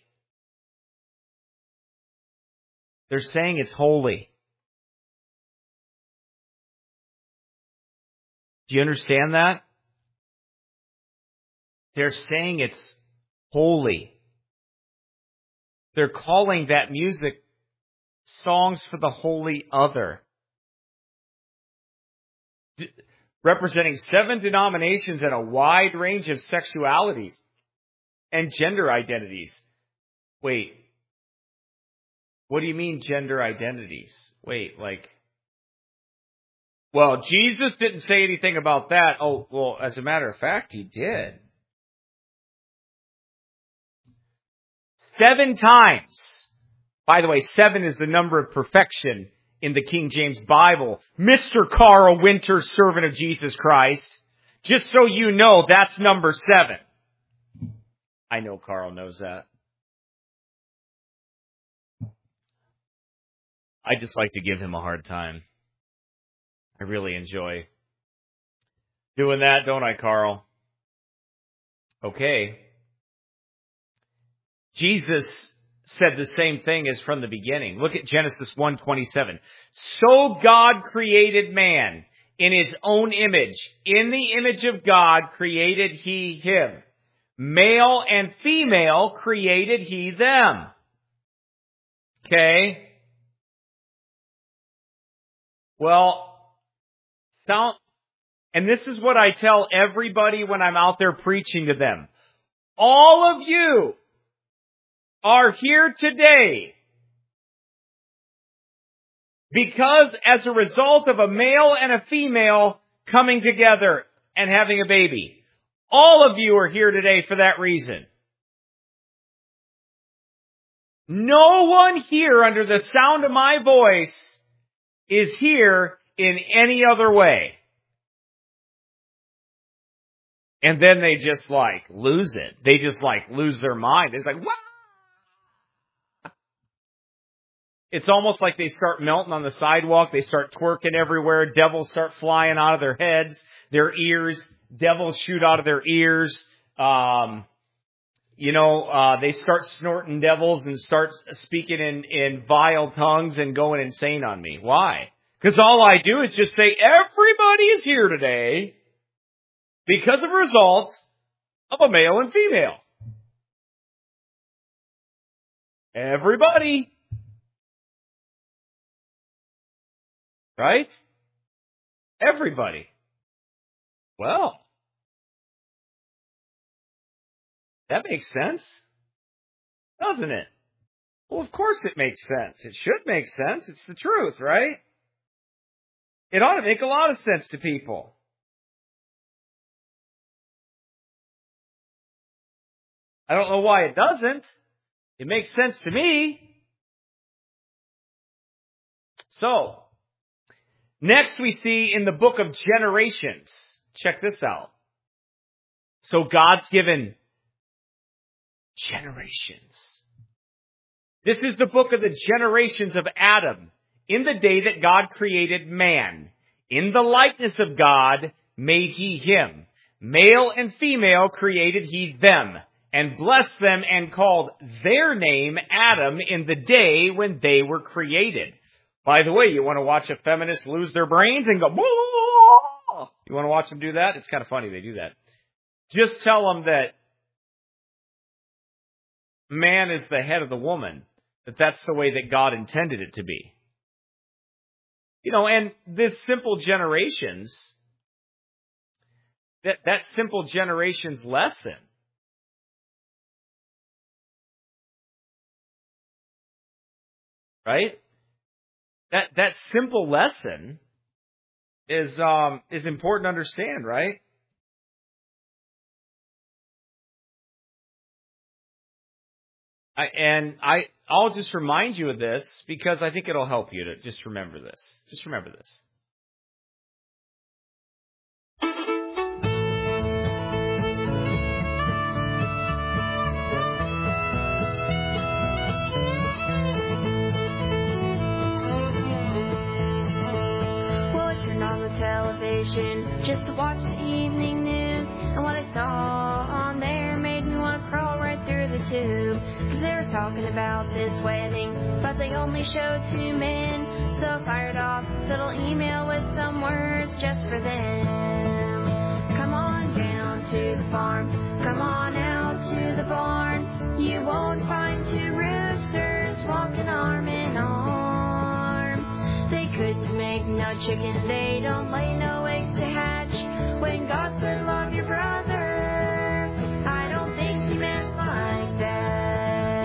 They're saying it's holy. Do you understand that? They're saying it's holy. They're calling that music songs for the holy other. D- representing seven denominations and a wide range of sexualities and gender identities. Wait. What do you mean gender identities? Wait, like... Well, Jesus didn't say anything about that. Oh, well, as a matter of fact, he did. Seven times. By the way, seven is the number of perfection in the King James Bible. Mister Carl Winter, servant of Jesus Christ. Just so you know, that's number seven. I know Carl knows that. I just like to give him a hard time. I really enjoy doing that, don't I, Carl? Okay. Jesus said the same thing as from the beginning. Look at Genesis one twenty-seven. So God created man in his own image. In the image of God created he him. Male and female created he them. Okay. Well, sound, and this is what I tell everybody when I'm out there preaching to them. All of you are here today because as a result of a male and a female coming together and having a baby. All of you are here today for that reason. No one here under the sound of my voice is here in any other way. And then they just like lose it. They just like lose their mind. It's like, what? It's almost like they start melting on the sidewalk. They start twerking everywhere. Devils start flying out of their heads, their ears. Devils shoot out of their ears. Um, you know, uh, they start snorting devils and start speaking in, in vile tongues and going insane on me. Why? Because all I do is just say, everybody is here today because of a result of a male and female. Everybody. Right? Everybody. Well, that makes sense, doesn't it? Well, of course it makes sense. It should make sense. It's the truth, right? It ought to make a lot of sense to people. I don't know why it doesn't. It makes sense to me. So, next we see in the book of Generations. Check this out. So God's given generations. This is the book of the generations of Adam. In the day that God created man, in the likeness of God made he him. Male and female created he them, and blessed them and called their name Adam in the day when they were created. By the way, you want to watch a feminist lose their brains and go, whoa! You want to watch them do that? It's kind of funny they do that. Just tell them that man is the head of the woman, that that's the way that God intended it to be. You know, and this simple generations, that, that simple generations lesson, right? That, that simple lesson is, um, is important to understand, right? I, and I, I'll just remind you of this because I think it'll help you to just remember this. Just remember this. station just to watch the evening news. And what I saw on there made me want to crawl right through the tube. Cause they were talking about this wedding, but they only showed two men. So I fired off a little email with some words just for them. Come on down to the farm, come on out to the barn. You won't find two roosters walking arm in arm. They couldn't make no chicken, they don't lay no eggs to hatch. When God said love your brother, I don't think he meant like that.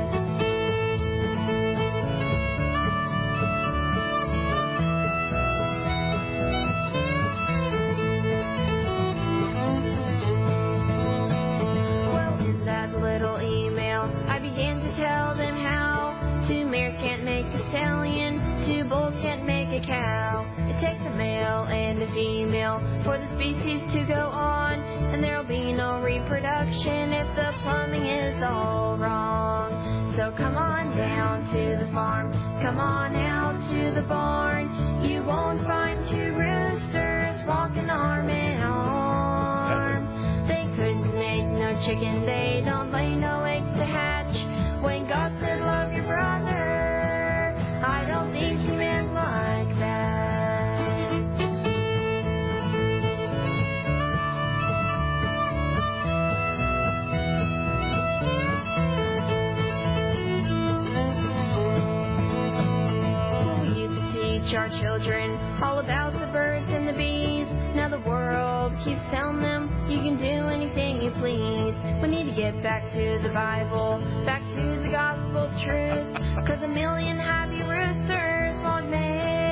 Well, in that little email, I began to tell them how two mares can't make a stallion, two bulls can't make a cow. It takes a male and a female for the species to go on, and there'll be no reproduction if the plumbing is all wrong. So come on down to the farm, come on out to the barn. You won't find two roosters walking arm in arm. They couldn't make no chicken, they don't lay no eggs to hatch. When God said love your brother, I don't think he meant like that. We used to teach our children all about the birds and the bees. Now the world keeps telling them you can do anything you please. We need to get back to the Bible, back to the gospel truth, cause a million happy roosters won't make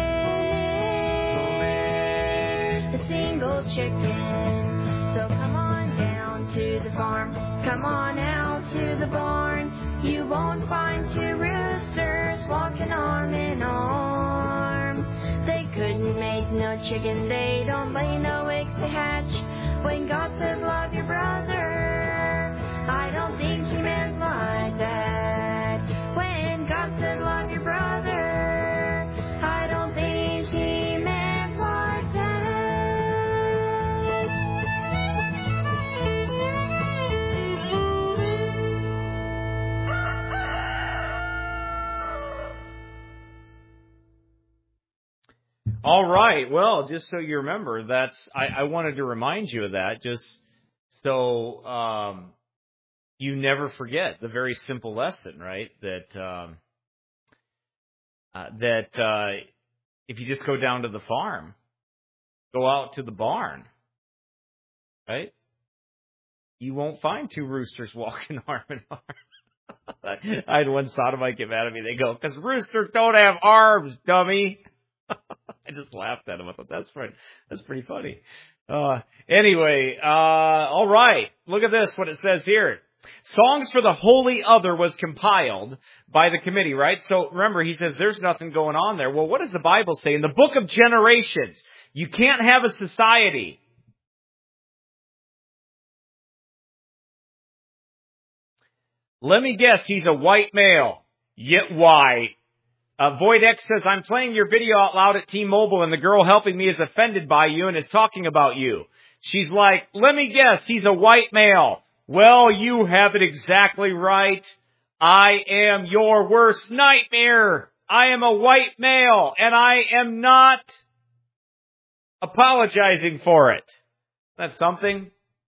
a single chicken. So come on down to the farm, come on out to the barn. You won't find two roosters walking arm in arm. They couldn't make no chicken, they don't lay no eggs to hatch. When God says love your brother, I don't think he meant like that. When God said love your brother, I don't think he meant like that. All right. Well, just so you remember, that's I, I wanted to remind you of that, just so um, you never forget the very simple lesson, right? That um, uh, that uh, if you just go down to the farm, go out to the barn, right? You won't find two roosters walking arm in arm. I had one sodomite get mad at me. They go, because roosters don't have arms, dummy. I just laughed at him. I thought that's pretty, that's pretty funny. Uh, anyway, uh, all right. Look at this, what it says here. Songs for the Holy Other was compiled by the committee, right? So remember, he says there's nothing going on there. Well, what does the Bible say? In the book of Generations, you can't have a society. Let me guess, he's a white male. Yet why? Uh, Void X says, I'm playing your video out loud at T-Mobile and the girl helping me is offended by you and is talking about you. She's like, let me guess, he's a white male. Well, you have it exactly right. I am your worst nightmare. I am a white male and I am not apologizing for it. That's something.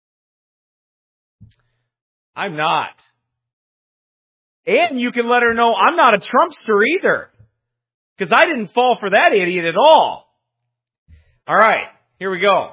I'm not. And you can let her know I'm not a Trumpster either. Because I didn't fall for that idiot at all. All right, here we go.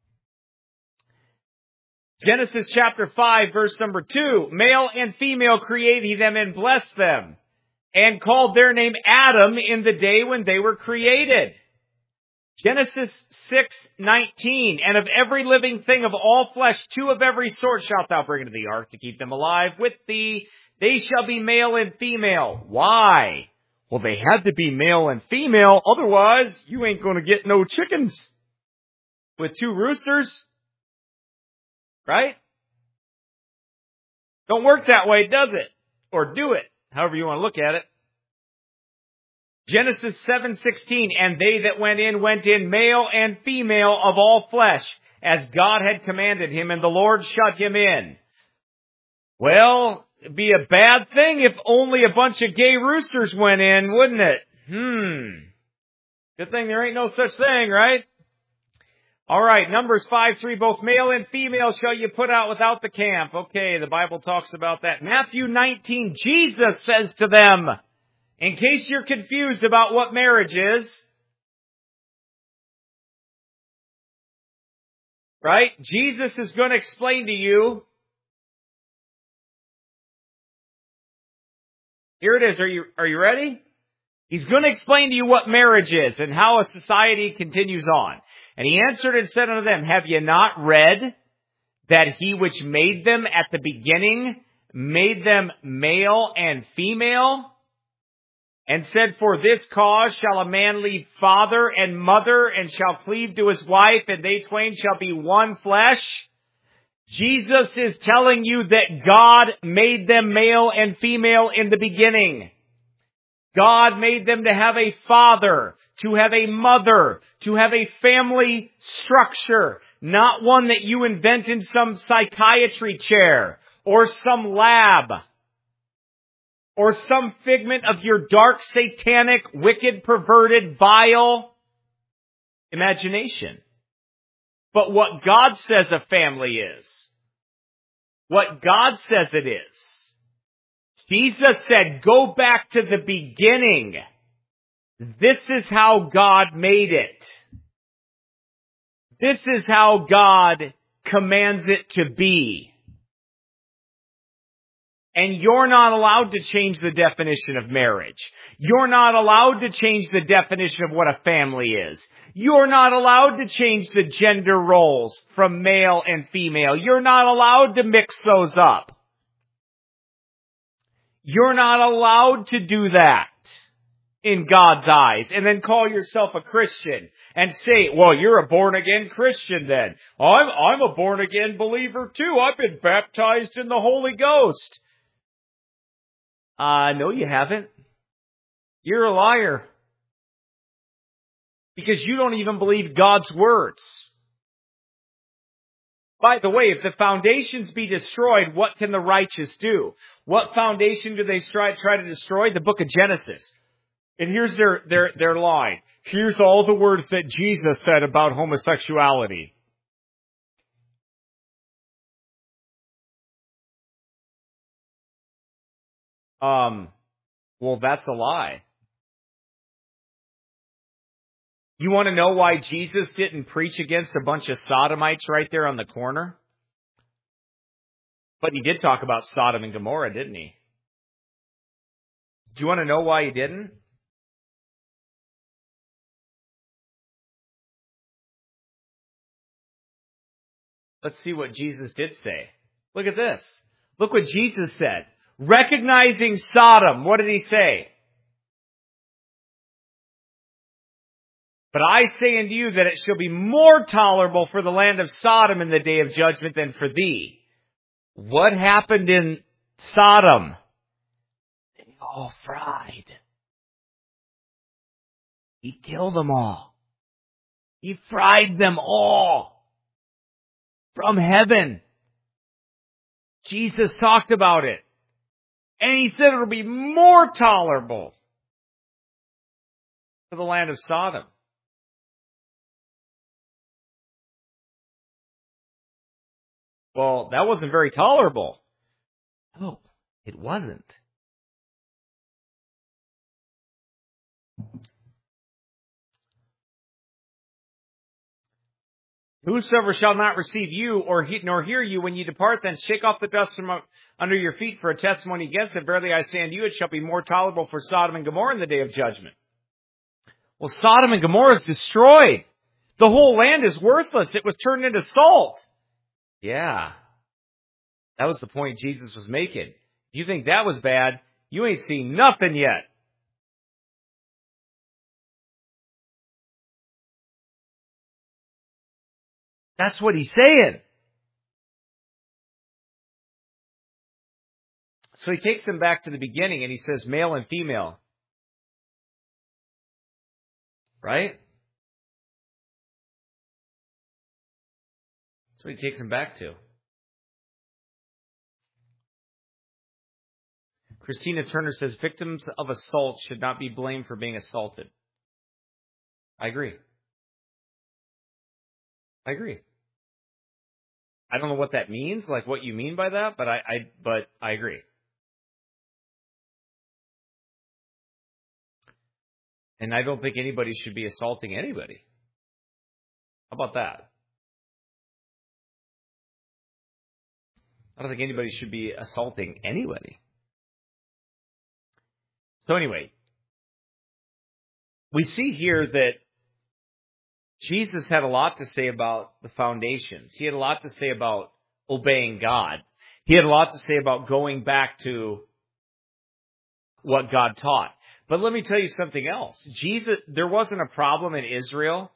Genesis chapter five, verse number two. Male and female created he them and blessed them, and called their name Adam in the day when they were created. Genesis six nineteen. And of every living thing of all flesh, two of every sort shalt thou bring into the ark to keep them alive with thee. They shall be male and female. Why? Well, they had to be male and female. Otherwise, you ain't going to get no chickens with two roosters. Right? Don't work that way, does it? Or do it, however you want to look at it. Genesis seven sixteen, and they that went in, went in male and female of all flesh, as God had commanded him, and the Lord shut him in. Well, it'd be a bad thing if only a bunch of gay roosters went in, wouldn't it? Hmm. Good thing there ain't no such thing, right? All right, Numbers five three, both male and female shall you put out without the camp. Okay, the Bible talks about that. Matthew nineteen, Jesus says to them, in case you're confused about what marriage is, right? Jesus is going to explain to you. Here it is. Are you, are you ready? He's going to explain to you what marriage is and how a society continues on. And he answered and said unto them, have ye not read that he which made them at the beginning made them male and female? And said, for this cause shall a man leave father and mother, and shall cleave to his wife, and they twain shall be one flesh. Jesus is telling you that God made them male and female in the beginning. God made them to have a father, to have a mother, to have a family structure, not one that you invent in some psychiatry chair or some lab or some figment of your dark, satanic, wicked, perverted, vile imagination. But what God says a family is, what God says it is, Jesus said, go back to the beginning. This is how God made it. This is how God commands it to be. And you're not allowed to change the definition of marriage. You're not allowed to change the definition of what a family is. You're not allowed to change the gender roles from male and female. You're not allowed to mix those up. You're not allowed to do that in God's eyes and then call yourself a Christian and say, well, you're a born-again Christian then. I'm, I'm a born-again believer too. I've been baptized in the Holy Ghost. Uh, no, you haven't. You're a liar. Because you don't even believe God's words. By the way, if the foundations be destroyed, what can the righteous do? What foundation do they try, try to destroy? The book of Genesis. And here's their, their, their line. Here's all the words that Jesus said about homosexuality. Um, well, that's a lie. You want to know why Jesus didn't preach against a bunch of sodomites right there on the corner? But he did talk about Sodom and Gomorrah, didn't he? Do you want to know why he didn't? Let's see what Jesus did say. Look at this. Look what Jesus said. Recognizing Sodom, what did he say? But I say unto you that it shall be more tolerable for the land of Sodom in the day of judgment than for thee. What happened in Sodom? They all fried. He killed them all. He fried them all. From heaven. Jesus talked about it. And he said it'll be more tolerable for the land of Sodom. Well, that wasn't very tolerable. No, it wasn't. Whosoever shall not receive you or he, nor hear you when ye depart, then shake off the dust from under your feet for a testimony against it. Verily I say unto you, it shall be more tolerable for Sodom and Gomorrah in the day of judgment. Well, Sodom and Gomorrah is destroyed. The whole land is worthless. It was turned into salt. Yeah. That was the point Jesus was making. If you think that was bad, you ain't seen nothing yet. That's what he's saying. So he takes them back to the beginning and he says male and female. Right? That's what he takes him back to. Christina Turner says victims of assault should not be blamed for being assaulted. I agree. I agree. I don't know what that means, like what you mean by that, but I, I but I agree. And I don't think anybody should be assaulting anybody. How about that? I don't think anybody should be assaulting anybody. So anyway, we see here that Jesus had a lot to say about the foundations. He had a lot to say about obeying God. He had a lot to say about going back to what God taught. But let me tell you something else. Jesus, there wasn't a problem in Israel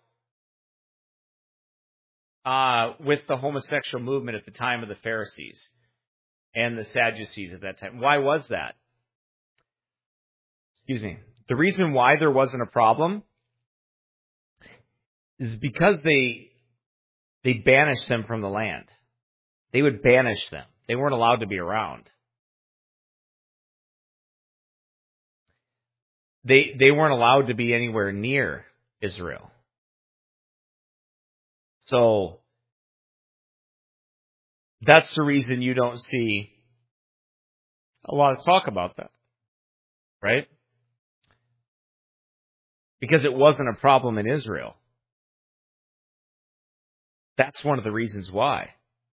uh, with the homosexual movement at the time of the Pharisees and the Sadducees at that time. Why was that? Excuse me. The reason why there wasn't a problem is because they they banished them from the land. They would banish them. They weren't allowed to be around. They they weren't allowed to be anywhere near Israel. So that's the reason you don't see a lot of talk about that, right? Because it wasn't a problem in Israel. That's one of the reasons why.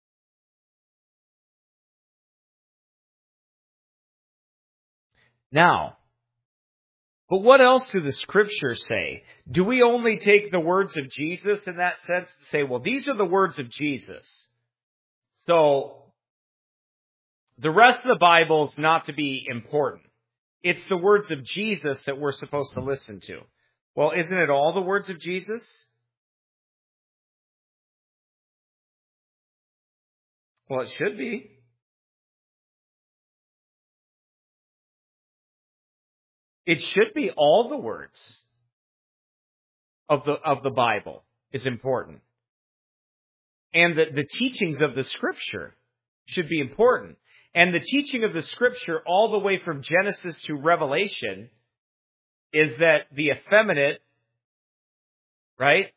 Now, but what else do the scriptures say? Do we only take the words of Jesus in that sense and say, well, these are the words of Jesus, so the rest of the Bible is not to be important. It's the words of Jesus that we're supposed to listen to. Well, isn't it all the words of Jesus? Well, it should be. It should be all the words of the of the Bible is important. And the, the teachings of the Scripture should be important. And the teaching of the Scripture all the way from Genesis to Revelation is that the effeminate, right?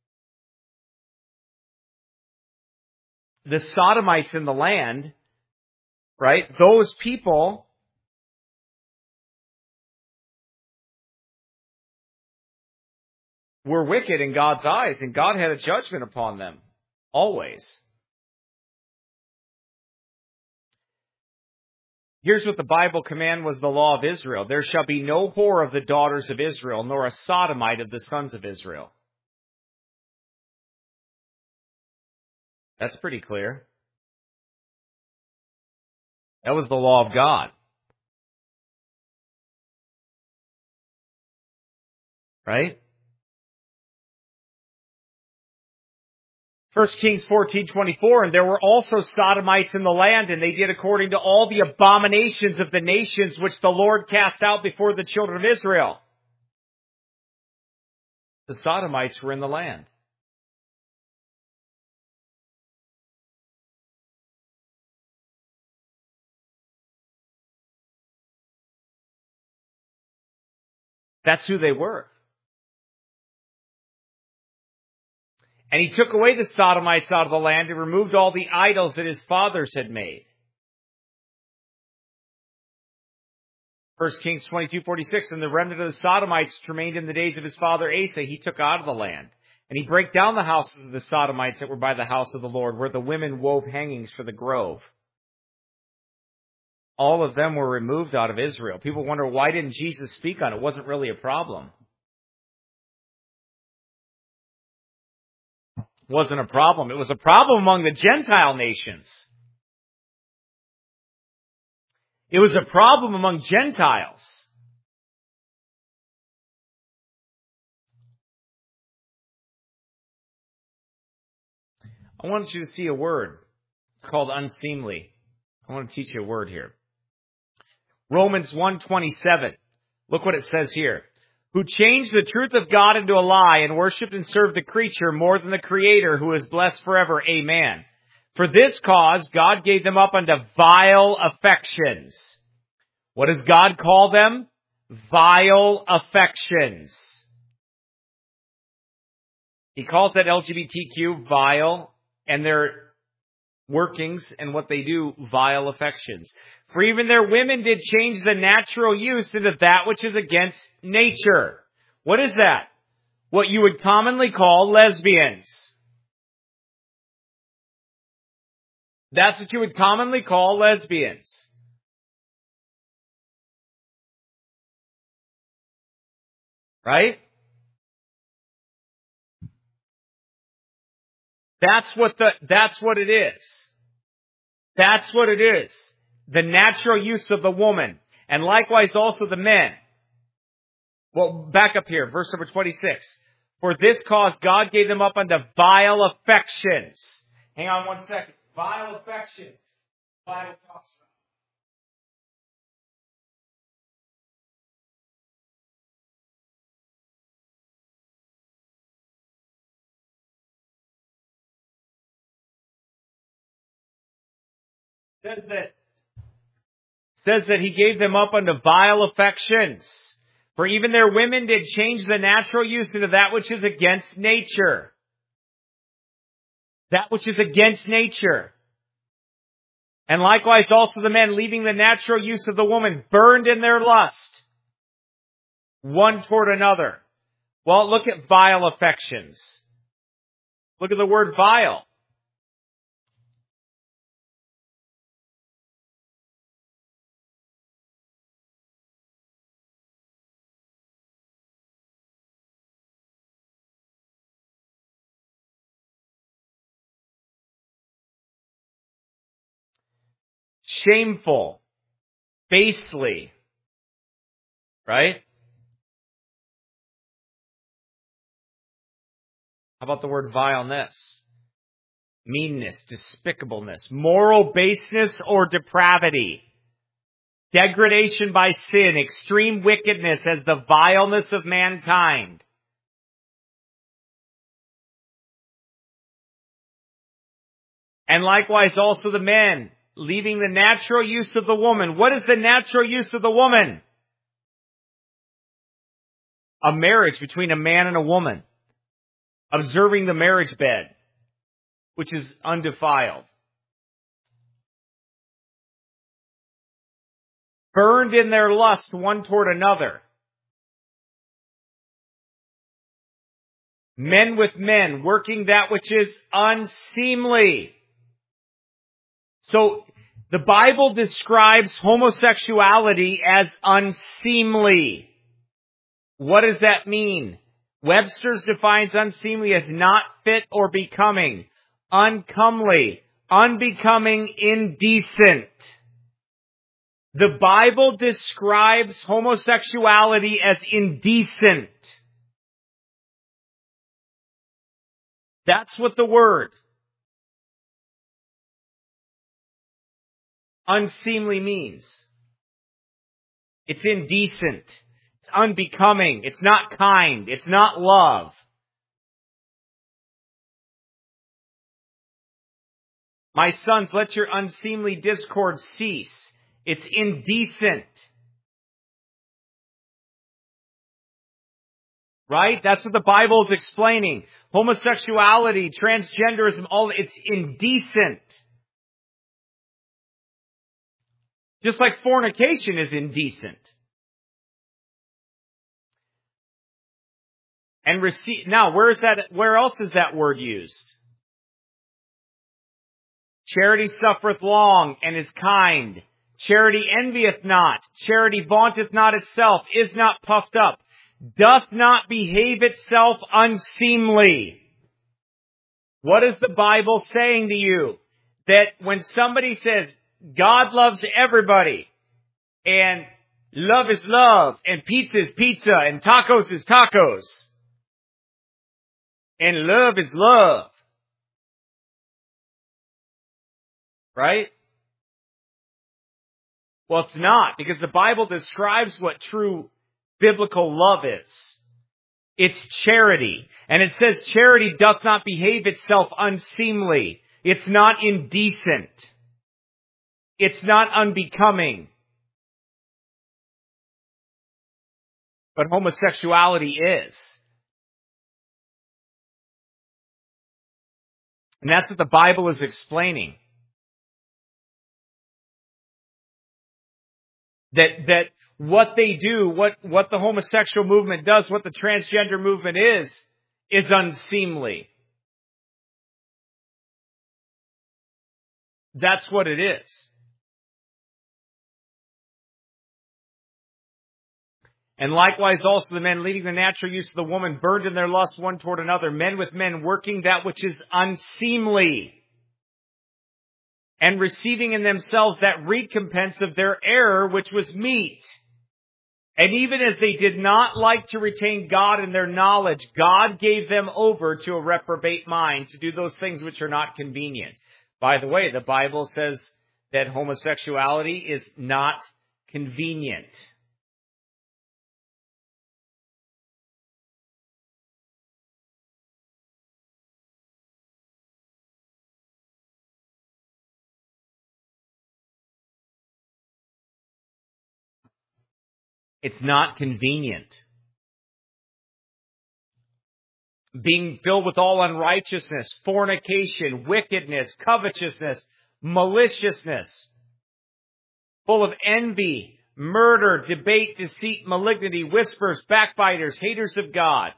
The sodomites in the land, right? Those people were wicked in God's eyes, and God had a judgment upon them, always. Here's what the Bible command was the law of Israel. There shall be no whore of the daughters of Israel, nor a sodomite of the sons of Israel. That's pretty clear. That was the law of God. Right? First Kings fourteen twenty-four, and there were also sodomites in the land, and they did according to all the abominations of the nations which the Lord cast out before the children of Israel. The sodomites were in the land. That's who they were. And he took away the sodomites out of the land and removed all the idols that his fathers had made. First Kings twenty-two forty-six, and the remnant of the sodomites which remained in the days of his father Asa, he took out of the land. And he brake down the houses of the sodomites that were by the house of the Lord, where the women wove hangings for the grove. All of them were removed out of Israel. People wonder, why didn't Jesus speak on it? It wasn't really a problem. It wasn't a problem. It was a problem among the Gentile nations. It was a problem among Gentiles. I want you to see a word. It's called unseemly. I want to teach you a word here. Romans one twenty-seven. Look what it says here. who changed the truth of God into a lie and worshipped and served the creature more than the Creator, who is blessed forever. Amen. For this cause, God gave them up unto vile affections. What does God call them? Vile affections. He calls that L G B T Q vile, and their workings and what they do, vile affections. For even their women did change the natural use into that which is against nature. What is that? What you would commonly call lesbians. That's what you would commonly call lesbians. Right? That's what the, that's what it is. That's what it is. The natural use of the woman. And likewise also the men. Well, back up here, verse number twenty-six. For this cause God gave them up unto vile affections. Hang on one second. Vile affections. Bible talks about. Says that, says that he gave them up unto vile affections. For even their women did change the natural use into that which is against nature. That which is against nature. And likewise also the men, leaving the natural use of the woman, burned in their lust, one toward another. Well, look at vile affections. Look at the word vile. Shameful. Basely. Right? How about the word vileness? Meanness, despicableness, moral baseness or depravity, degradation by sin, extreme wickedness as the vileness of mankind. And likewise also the men, leaving the natural use of the woman. What is the natural use of the woman? A marriage between a man and a woman. Observing the marriage bed, which is undefiled. Burned in their lust one toward another. Men with men, working that which is unseemly. So, the Bible describes homosexuality as unseemly. What does that mean? Webster's defines unseemly as not fit or becoming, uncomely, unbecoming, indecent. The Bible describes homosexuality as indecent. That's what the word unseemly means. It's indecent. It's unbecoming. It's not kind. It's not love. My sons, let your unseemly discord cease. It's indecent. Right? That's what the Bible is explaining. Homosexuality, transgenderism, all, it's indecent. Just like fornication is indecent. And receive, now, where is that, where else is that word used? Charity suffereth long and is kind. Charity envieth not. Charity vaunteth not itself, is not puffed up, doth not behave itself unseemly. What is the Bible saying to you? That when somebody says, God loves everybody, and love is love, and pizza is pizza, and tacos is tacos, and love is love. Right? Well, it's not, because the Bible describes what true biblical love is. It's charity. And it says charity doth not behave itself unseemly. It's not indecent. It's not unbecoming. But homosexuality is. And that's what the Bible is explaining. That, that what they do, what, what the homosexual movement does, what the transgender movement is, is unseemly. That's what it is. And likewise also the men leading the natural use of the woman burned in their lust one toward another, men with men working that which is unseemly, and receiving in themselves that recompense of their error which was meet. And even as they did not like to retain God in their knowledge, God gave them over to a reprobate mind to do those things which are not convenient. By the way, the Bible says that homosexuality is not convenient. It's not convenient. Being filled with all unrighteousness, fornication, wickedness, covetousness, maliciousness, full of envy, murder, debate, deceit, malignity, whisperers, backbiters, haters of God,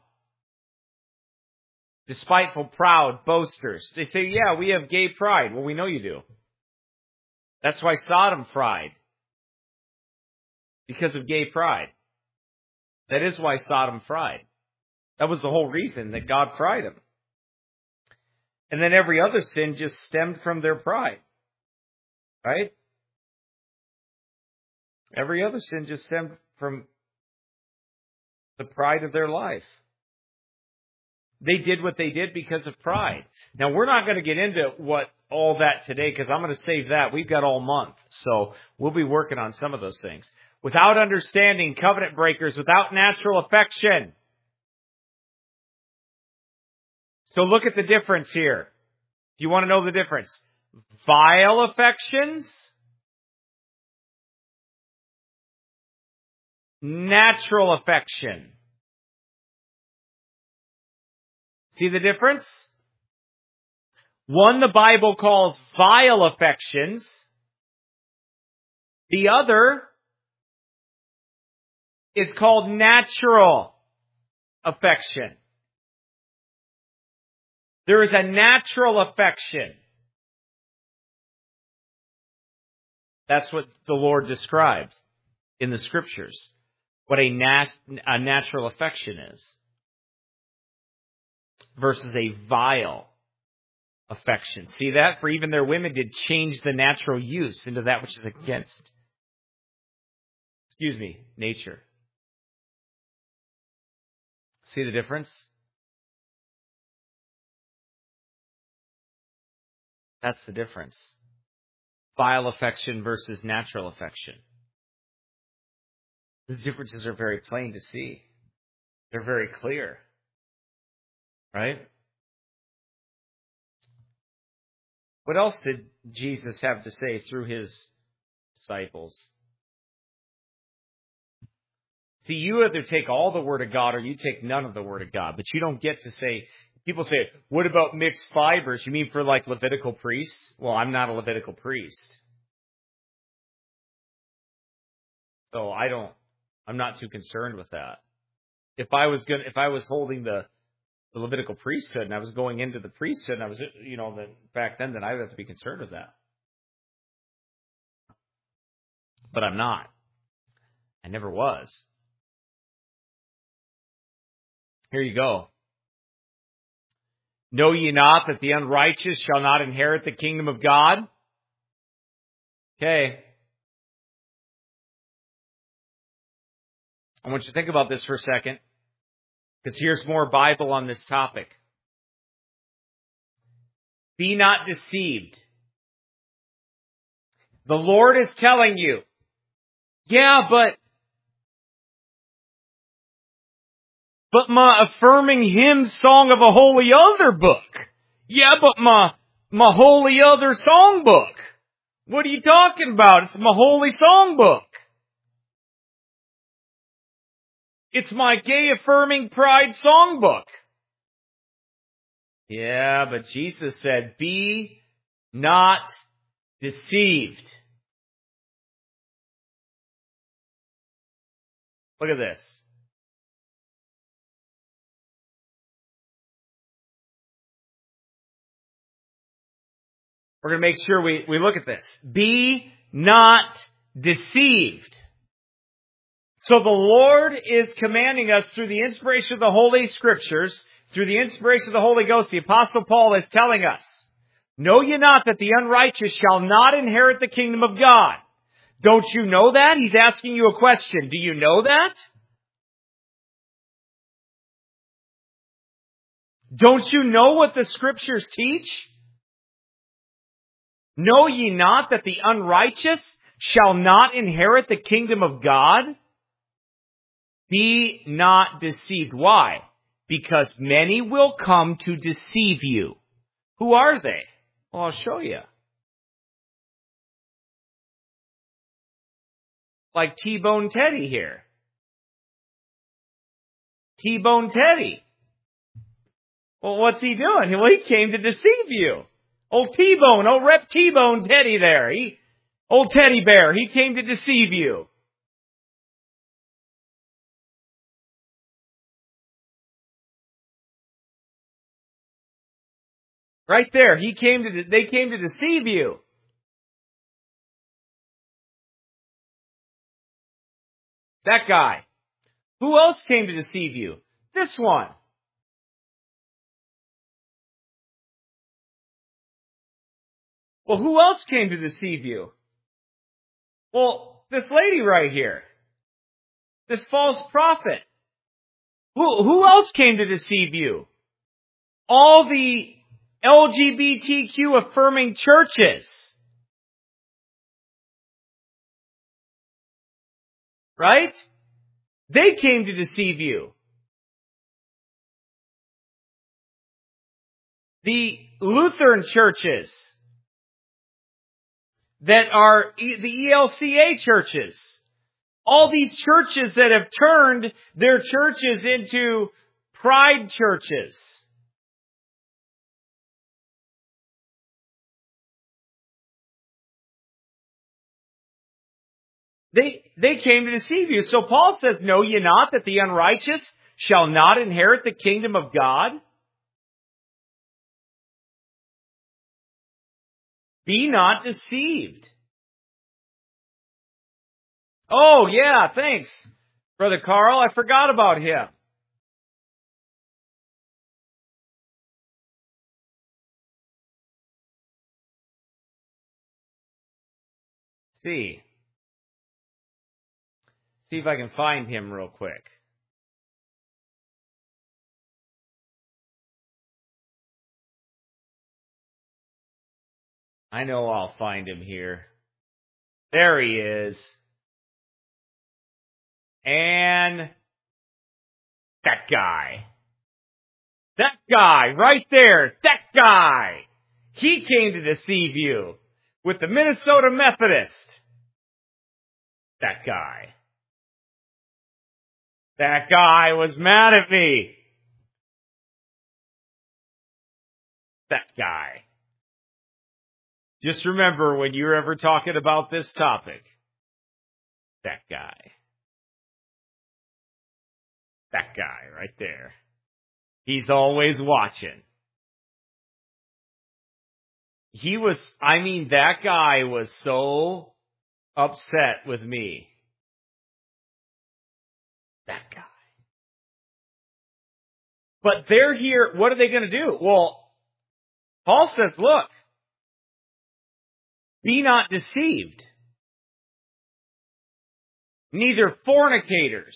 despiteful, proud, boasters. They say, yeah, we have gay pride. Well, we know you do. That's why Sodom fried. Because of gay pride. That is why Sodom fried. That was the whole reason that God fried them. And then every other sin just stemmed from their pride. Right? Every other sin just stemmed from the pride of their life. They did what they did because of pride. Now, we're not going to get into what all that today because I'm going to save that. We've got all month. So we'll be working on some of those things. Without understanding, covenant breakers, without natural affection. So look at the difference here. If you want to know the difference. Vile affections. Natural affection. See the difference? One the Bible calls vile affections. The other is called natural affection. There is a natural affection. That's what the Lord describes in the Scriptures. What a, nat- a natural affection is. Versus a vile affection. See that? For even their women did change the natural use into that which is against, excuse me, nature. See the difference? That's the difference. Vile affection versus natural affection. These differences are very plain to see. They're very clear. Right? What else did Jesus have to say through his disciples? See, you either take all the Word of God or you take none of the Word of God. But you don't get to say, people say, what about mixed fibers? You mean for like Levitical priests? Well, I'm not a Levitical priest. So I don't, I'm not too concerned with that. If I was going, if I was holding the, the Levitical priesthood and I was going into the priesthood and I was, you know, then back then, then I would have to be concerned with that. But I'm not. I never was. Here you go. Know ye not that the unrighteous shall not inherit the kingdom of God? Okay. I want you to think about this for a second, because here's more Bible on this topic. Be not deceived. The Lord is telling you, yeah, but But my affirming hymn song of a holy other book. Yeah, but my, my holy other songbook. What are you talking about? It's my holy songbook. It's my gay affirming pride songbook. Yeah, but Jesus said, be not deceived. Look at this. We're going to make sure we, we look at this. Be not deceived. So the Lord is commanding us through the inspiration of the Holy Scriptures, through the inspiration of the Holy Ghost. The Apostle Paul is telling us, know ye not that the unrighteous shall not inherit the kingdom of God? Don't you know that? He's asking you a question. Do you know that? Don't you know what the Scriptures teach? Know ye not that the unrighteous shall not inherit the kingdom of God? Be not deceived. Why? Because many will come to deceive you. Who are they? Well, I'll show you. Like T-Bone Teddy here. T-Bone Teddy. Well, what's he doing? Well, he came to deceive you. Old T-Bone, old Rep T-Bone Teddy there. He, old Teddy Bear, he came to deceive you. Right there, he came to, they came to deceive you. That guy. Who else came to deceive you? This one. Well, who else came to deceive you? Well, this lady right here. This false prophet. Who, who else came to deceive you? All the L G B T Q affirming churches. Right? They came to deceive you. The Lutheran churches that are the E L C A churches. All these churches that have turned their churches into pride churches. They, they came to deceive you. So Paul says, know ye not that the unrighteous shall not inherit the kingdom of God? Be not deceived. Oh, yeah, thanks, Brother Carl. I forgot about him. See. See if I can find him real quick. I know I'll find him here. There he is. And that guy. That guy right there. That guy. He came to deceive you with the Minnesota Methodist. That guy. That guy was mad at me. That guy. Just remember when you're ever talking about this topic, that guy. That guy right there. He's always watching. He was, I mean, that guy was so upset with me. That guy. But they're here, what are they going to do? Well, Paul says, look, be not deceived. Neither fornicators.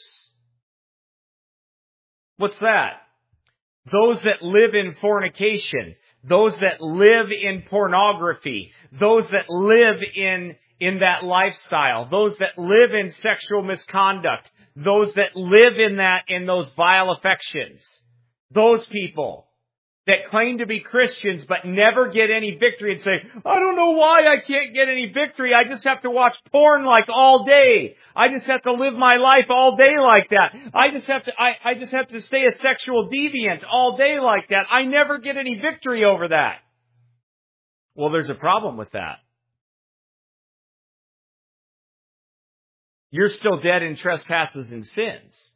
What's that? Those that live in fornication. Those that live in pornography. Those that live in in that lifestyle, those that live in sexual misconduct, those that live in that, in those vile affections, those people that claim to be Christians but never get any victory and say, I don't know why I can't get any victory. I just have to watch porn like all day. I just have to live my life all day like that. I just have to, I, I just have to stay a sexual deviant all day like that. I never get any victory over that. Well, there's a problem with that. You're still dead in trespasses and sins.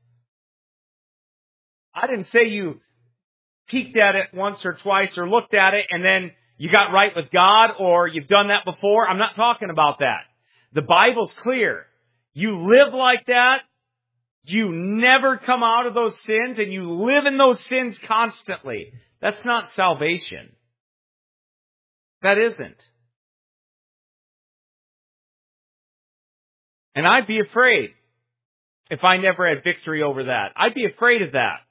I didn't say you peeked at it once or twice or looked at it and then you got right with God or you've done that before. I'm not talking about that. The Bible's clear. You live like that. You never come out of those sins and you live in those sins constantly. That's not salvation. That isn't. And I'd be afraid if I never had victory over that. I'd be afraid of that.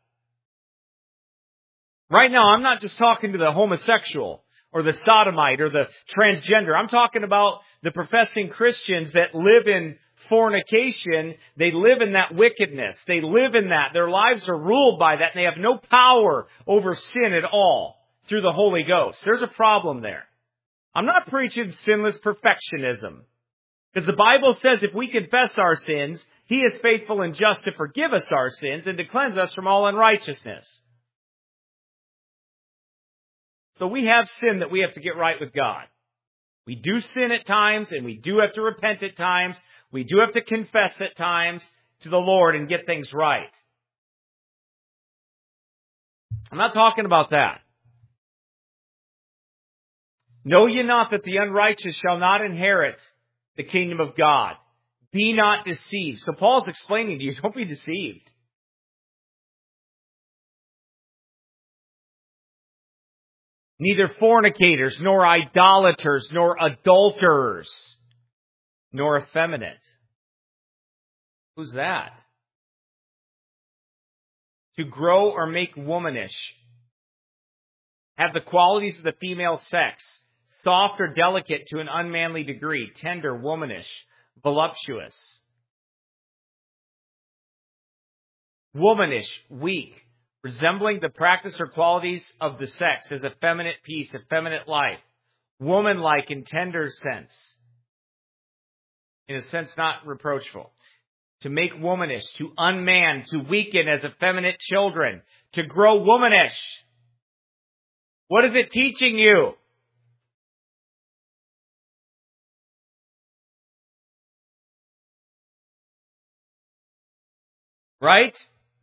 Right now, I'm not just talking to the homosexual or the sodomite or the transgender. I'm talking about the professing Christians that live in fornication. They live in that wickedness. They live in that. Their lives are ruled by that, and they have no power over sin at all through the Holy Ghost. There's a problem there. I'm not preaching sinless perfectionism. Because the Bible says if we confess our sins, He is faithful and just to forgive us our sins and to cleanse us from all unrighteousness. So we have sin that we have to get right with God. We do sin at times, and we do have to repent at times. We do have to confess at times to the Lord and get things right. I'm not talking about that. Know ye not that the unrighteous shall not inherit the kingdom of God? Be not deceived. So Paul's explaining to you, don't be deceived. Neither fornicators, nor idolaters, nor adulterers, nor effeminate. Who's that? To grow or make womanish. Have the qualities of the female sex. Soft or delicate to an unmanly degree. Tender, womanish, voluptuous. Womanish, weak. Resembling the practice or qualities of the sex as effeminate peace, effeminate life, woman-like in tender sense, in a sense not reproachful, to make womanish, to unman, to weaken as effeminate children, to grow womanish. What is it teaching you? Right?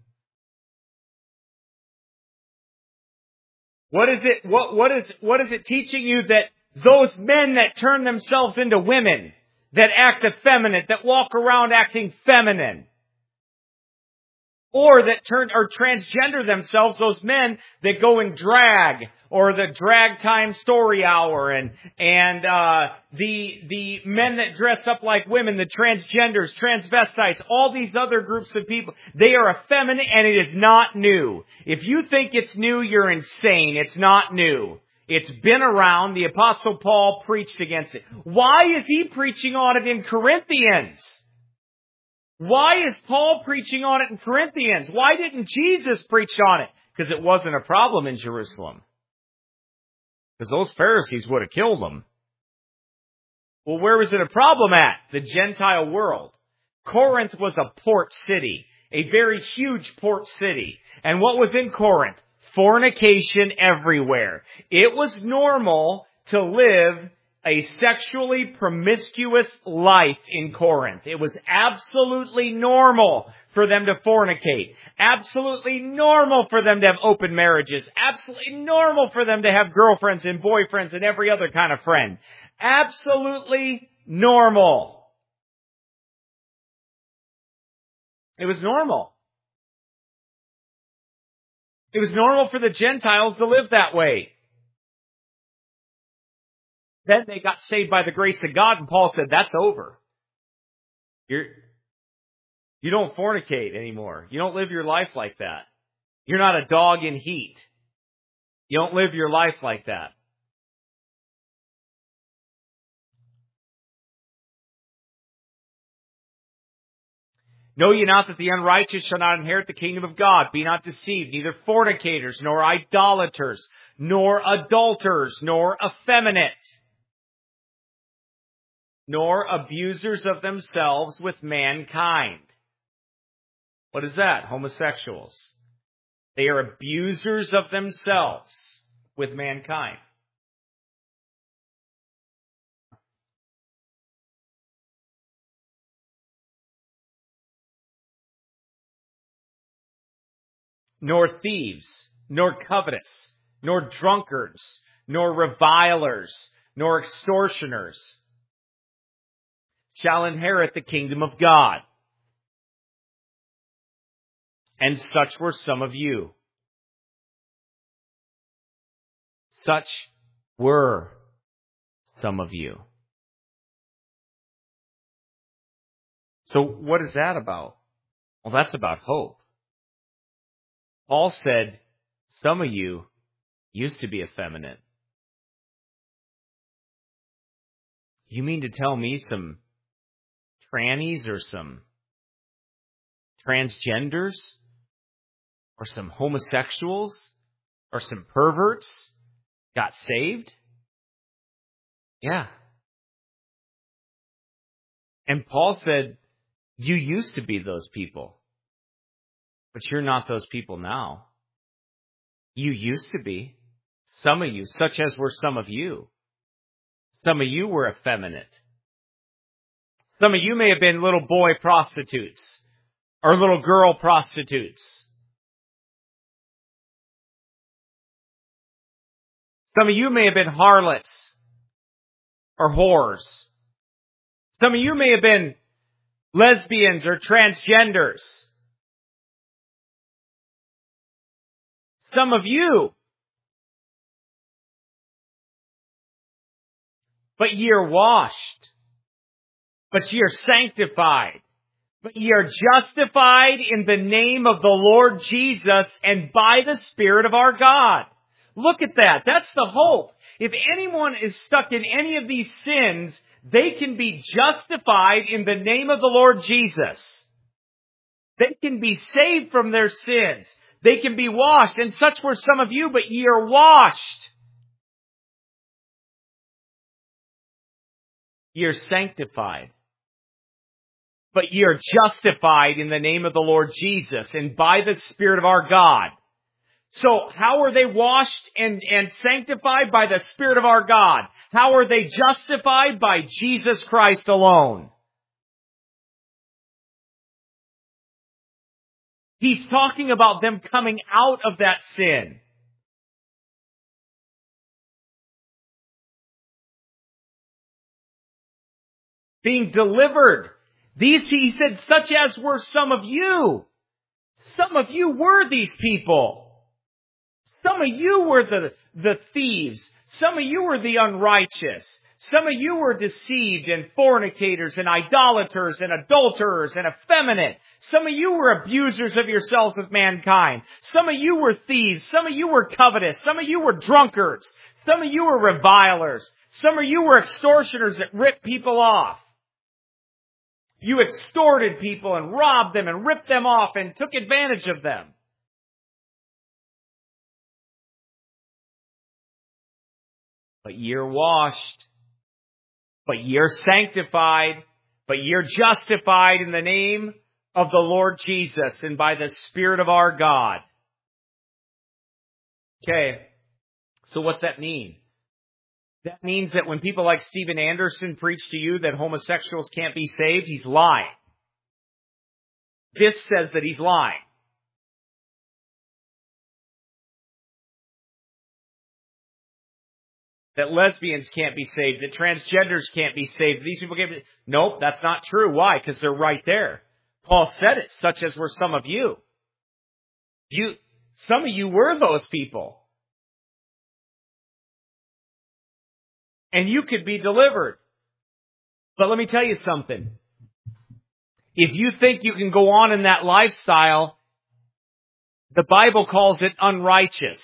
What is it, what, what is, what is it teaching you that those men that turn themselves into women, that act effeminate, that walk around acting feminine, or that turn, or transgender themselves, those men that go in drag, or the drag time story hour, and, and, uh, the, the men that dress up like women, the transgenders, transvestites, all these other groups of people, they are effeminate and it is not new. If you think it's new, you're insane. It's not new. It's been around. The Apostle Paul preached against it. Why is he preaching on it in Corinthians? Why is Paul preaching on it in Corinthians? Why didn't Jesus preach on it? Because it wasn't a problem in Jerusalem. Because those Pharisees would have killed them. Well, where was it a problem at? The Gentile world. Corinth was a port city, a very huge port city. And what was in Corinth? Fornication everywhere. It was normal to live a sexually promiscuous life in Corinth. It was absolutely normal for them to fornicate. Absolutely normal for them to have open marriages. Absolutely normal for them to have girlfriends and boyfriends and every other kind of friend. Absolutely normal. It was normal. It was normal for the Gentiles to live that way. Then they got saved by the grace of God, and Paul said, that's over. You're, you don't fornicate anymore. You don't live your life like that. You're not a dog in heat. You don't live your life like that. Know ye not that the unrighteous shall not inherit the kingdom of God? Be not deceived, neither fornicators, nor idolaters, nor adulterers, nor effeminate, nor abusers of themselves with mankind. What is that? Homosexuals. They are abusers of themselves with mankind. Nor thieves, nor covetous, nor drunkards, nor revilers, nor extortioners shall inherit the kingdom of God. And such were some of you. Such were some of you. So what is that about? Well, that's about hope. Paul said, some of you used to be effeminate. You mean to tell me some trannies or some transgenders or some homosexuals or some perverts got saved? Yeah. And Paul said, you used to be those people, but you're not those people now. You used to be. Some of you, such as were some of you. Some of you were effeminate. Some of you may have been little boy prostitutes or little girl prostitutes. Some of you may have been harlots or whores. Some of you may have been lesbians or transgenders. Some of you. But ye are washed. But ye are sanctified. But ye are justified in the name of the Lord Jesus and by the Spirit of our God. Look at that. That's the hope. If anyone is stuck in any of these sins, they can be justified in the name of the Lord Jesus. They can be saved from their sins. They can be washed. And such were some of you, but ye are washed. Ye are sanctified. But ye are justified in the name of the Lord Jesus and by the Spirit of our God. So how are they washed and, and sanctified? By the Spirit of our God. How are they justified? By Jesus Christ alone. He's talking about them coming out of that sin. Being delivered. These, he said, such as were some of you. Some of you were these people. Some of you were the, the thieves. Some of you were the unrighteous. Some of you were deceived and fornicators and idolaters and adulterers and effeminate. Some of you were abusers of yourselves with mankind. Some of you were thieves. Some of you were covetous. Some of you were drunkards. Some of you were revilers. Some of you were extortioners that ripped people off. You extorted people and robbed them and ripped them off and took advantage of them. But ye are washed. But ye are sanctified. But ye are justified in the name of the Lord Jesus and by the Spirit of our God. Okay. So what's that mean? That means that when people like Steven Anderson preach to you that homosexuals can't be saved, he's lying. This says that he's lying. That lesbians can't be saved, that transgenders can't be saved, these people can't be... Nope, that's not true. Why? Because they're right there. Paul said it, such as were some of you. You, some of you were those people. And you could be delivered. But let me tell you something. If you think you can go on in that lifestyle, the Bible calls it unrighteous.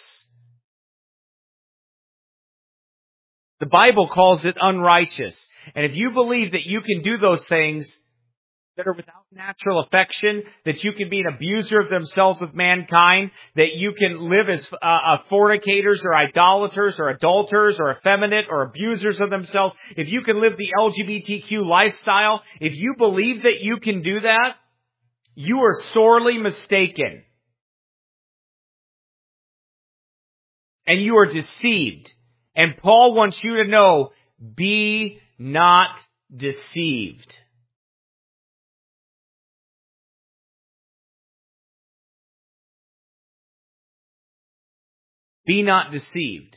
The Bible calls it unrighteous. And if you believe that you can do those things, that are without natural affection, that you can be an abuser of themselves with mankind, that you can live as uh, uh, fornicators or idolaters or adulterers or effeminate or abusers of themselves, if you can live the L G B T Q lifestyle, if you believe that you can do that, you are sorely mistaken. And you are deceived. And Paul wants you to know, be not deceived. Be not deceived.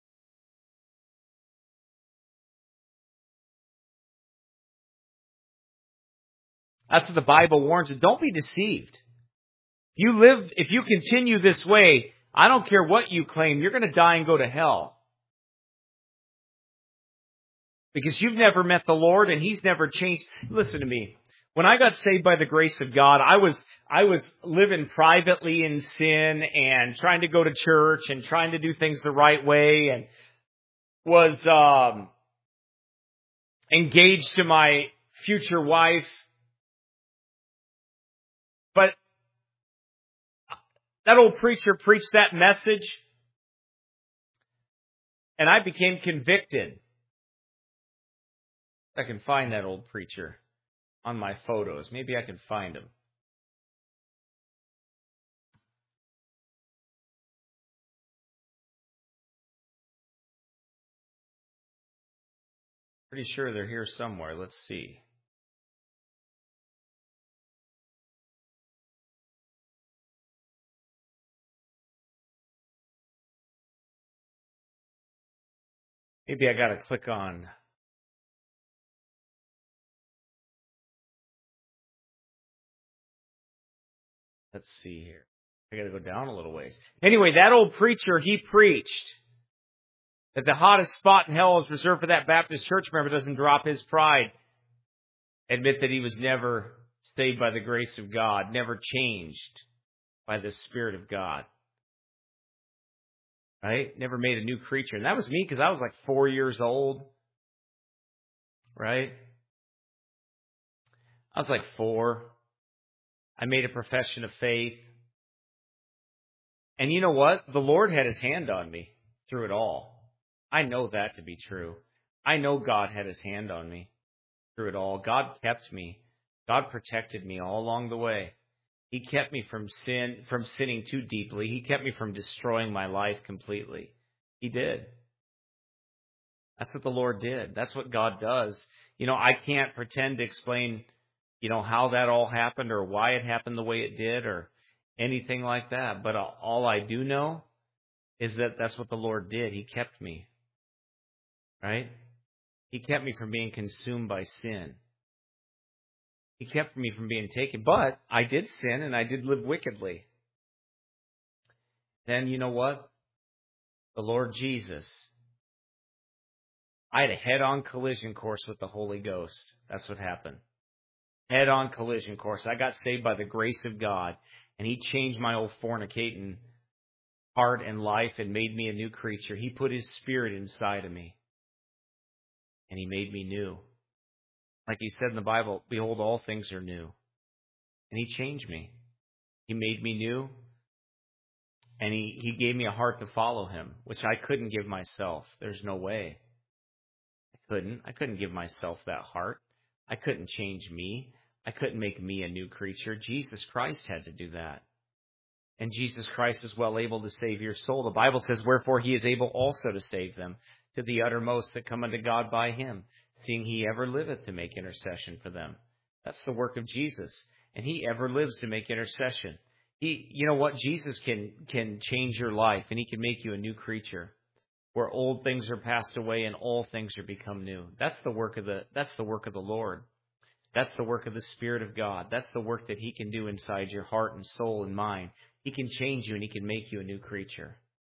That's what the Bible warns us. Don't be deceived. You live, if you continue this way, I don't care what you claim, you're going to die and go to hell. Because you've never met the Lord and He's never changed. Listen to me. When I got saved by the grace of God, I was I was living privately in sin and trying to go to church and trying to do things the right way, and was um, engaged to my future wife. But that old preacher preached that message, and I became convicted. I can find that old preacher on my photos. Maybe I can find him. Pretty sure they're here somewhere. Let's see. Maybe I got to click on. Let's see here. I got to go down a little ways. Anyway, that old preacher, he preached that the hottest spot in hell is reserved for that Baptist church member doesn't drop his pride. Admit that he was never saved by the grace of God, never changed by the Spirit of God. Right? Never made a new creature. And that was me because I was like four years old. Right? I was like four. I made a profession of faith. And you know what? The Lord had His hand on me through it all. I know that to be true. I know God had His hand on me through it all. God kept me. God protected me all along the way. He kept me from sin, from sinning too deeply. He kept me from destroying my life completely. He did. That's what the Lord did. That's what God does. You know, I can't pretend to explain, you know, how that all happened or why it happened the way it did or anything like that. But all I do know is that that's what the Lord did. He kept me. Right? He kept me from being consumed by sin. He kept me from being taken. But I did sin and I did live wickedly. Then you know what? The Lord Jesus. I had a head-on collision course with the Holy Ghost. That's what happened. Head-on collision course. I got saved by the grace of God. And He changed my old fornicating heart and life and made me a new creature. He put His Spirit inside of me. And He made me new. Like He said in the Bible, behold, all things are new. And He changed me. He made me new. And he, he gave me a heart to follow Him, which I couldn't give myself. There's no way. I couldn't. I couldn't give myself that heart. I couldn't change me. I couldn't make me a new creature. Jesus Christ had to do that. And Jesus Christ is well able to save your soul. The Bible says, wherefore He is able also to save them to the uttermost that come unto God by Him, seeing He ever liveth to make intercession for them. That's the work of Jesus. And He ever lives to make intercession. He, you know what? Jesus can, can change your life and He can make you a new creature where old things are passed away and all things are become new. That's the work of the, that's the work of the Lord. That's the work of the Spirit of God. That's the work that He can do inside your heart and soul and mind. He can change you and He can make you a new creature.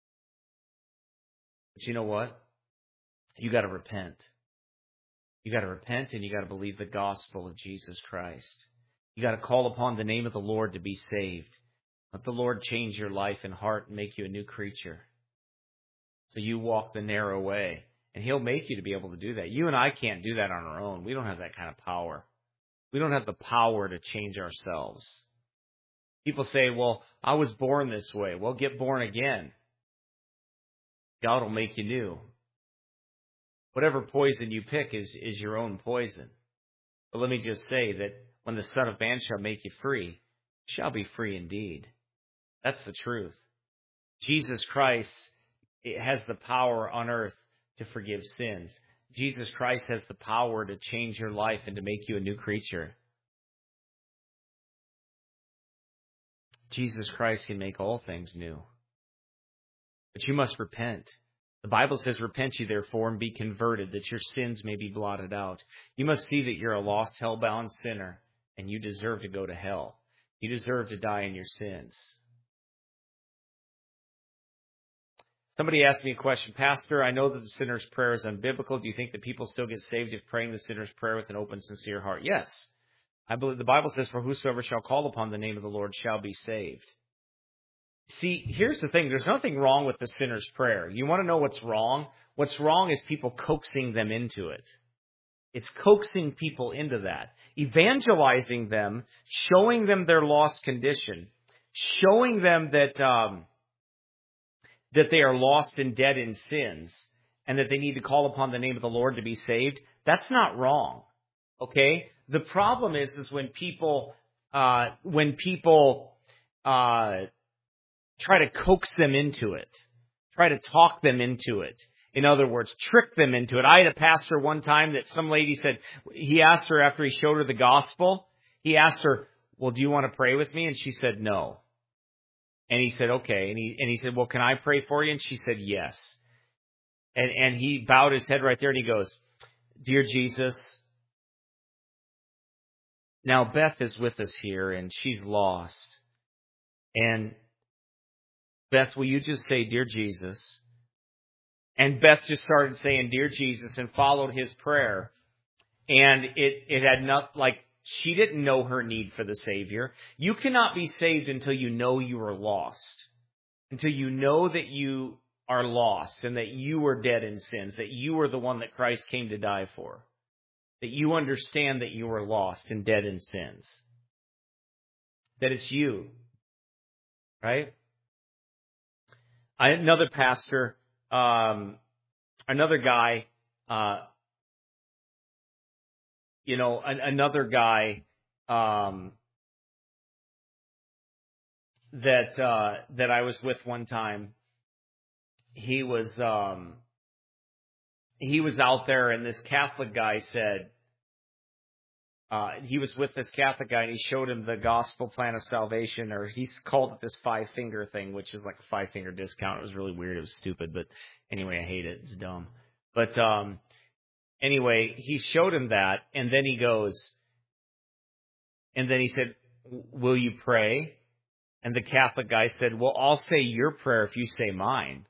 But you know what? You got to repent. You got to repent and you got to believe the gospel of Jesus Christ. You got to call upon the name of the Lord to be saved. Let the Lord change your life and heart and make you a new creature. So you walk the narrow way. And He'll make you to be able to do that. You and I can't do that on our own. We don't have that kind of power. We don't have the power to change ourselves. People say, well, I was born this way. Well, get born again. God will make you new. Whatever poison you pick is, is your own poison. But let me just say that when the Son of Man shall make you free, you shall be free indeed. That's the truth. Jesus Christ has the power on earth to forgive sins. Jesus Christ has the power to change your life and to make you a new creature. Jesus Christ can make all things new. But you must repent. The Bible says, repent ye therefore and be converted, that your sins may be blotted out. You must see that you're a lost, hell-bound sinner, and you deserve to go to hell. You deserve to die in your sins. Somebody asked me a question, Pastor, I know that the sinner's prayer is unbiblical. Do you think that people still get saved if praying the sinner's prayer with an open, sincere heart? Yes. I believe the Bible says, for whosoever shall call upon the name of the Lord shall be saved. See, here's the thing. There's nothing wrong with the sinner's prayer. You want to know what's wrong? What's wrong is people coaxing them into it. It's coaxing people into that. Evangelizing them, showing them their lost condition, showing them that um, that they are lost and dead in sins, and that they need to call upon the name of the Lord to be saved. That's not wrong. Okay? The problem is, is when people, uh, when people, uh, try to coax them into it, try to talk them into it. In other words, trick them into it. I had a pastor one time that some lady said, he asked her after he showed her the gospel, he asked her, well, do you want to pray with me? And she said, no. And he said, okay. And he, and he said, well, can I pray for you? And she said, yes. And, and he bowed his head right there and he goes, dear Jesus, now Beth is with us here and she's lost. And Beth, will you just say, dear Jesus? And Beth just started saying, dear Jesus, and followed his prayer. And it, it had not, like, she didn't know her need for the Savior. You cannot be saved until you know you are lost. Until you know that you are lost and that you are dead in sins, that you are the one that Christ came to die for. That you understand that you are lost and dead in sins. That it's you. Right? I, another pastor, um, another guy, uh, you know, an, another guy um, that uh, that I was with one time. He was um, he was out there, and this Catholic guy said uh, he was with this Catholic guy, and he showed him the gospel plan of salvation, or he's called it this five finger thing, which is like a five finger discount. It was really weird. It was stupid, but anyway, I hate it. It's dumb. But um, anyway, he showed him that, and then he goes, and then he said, will you pray? And the Catholic guy said, well, I'll say your prayer if you say mine.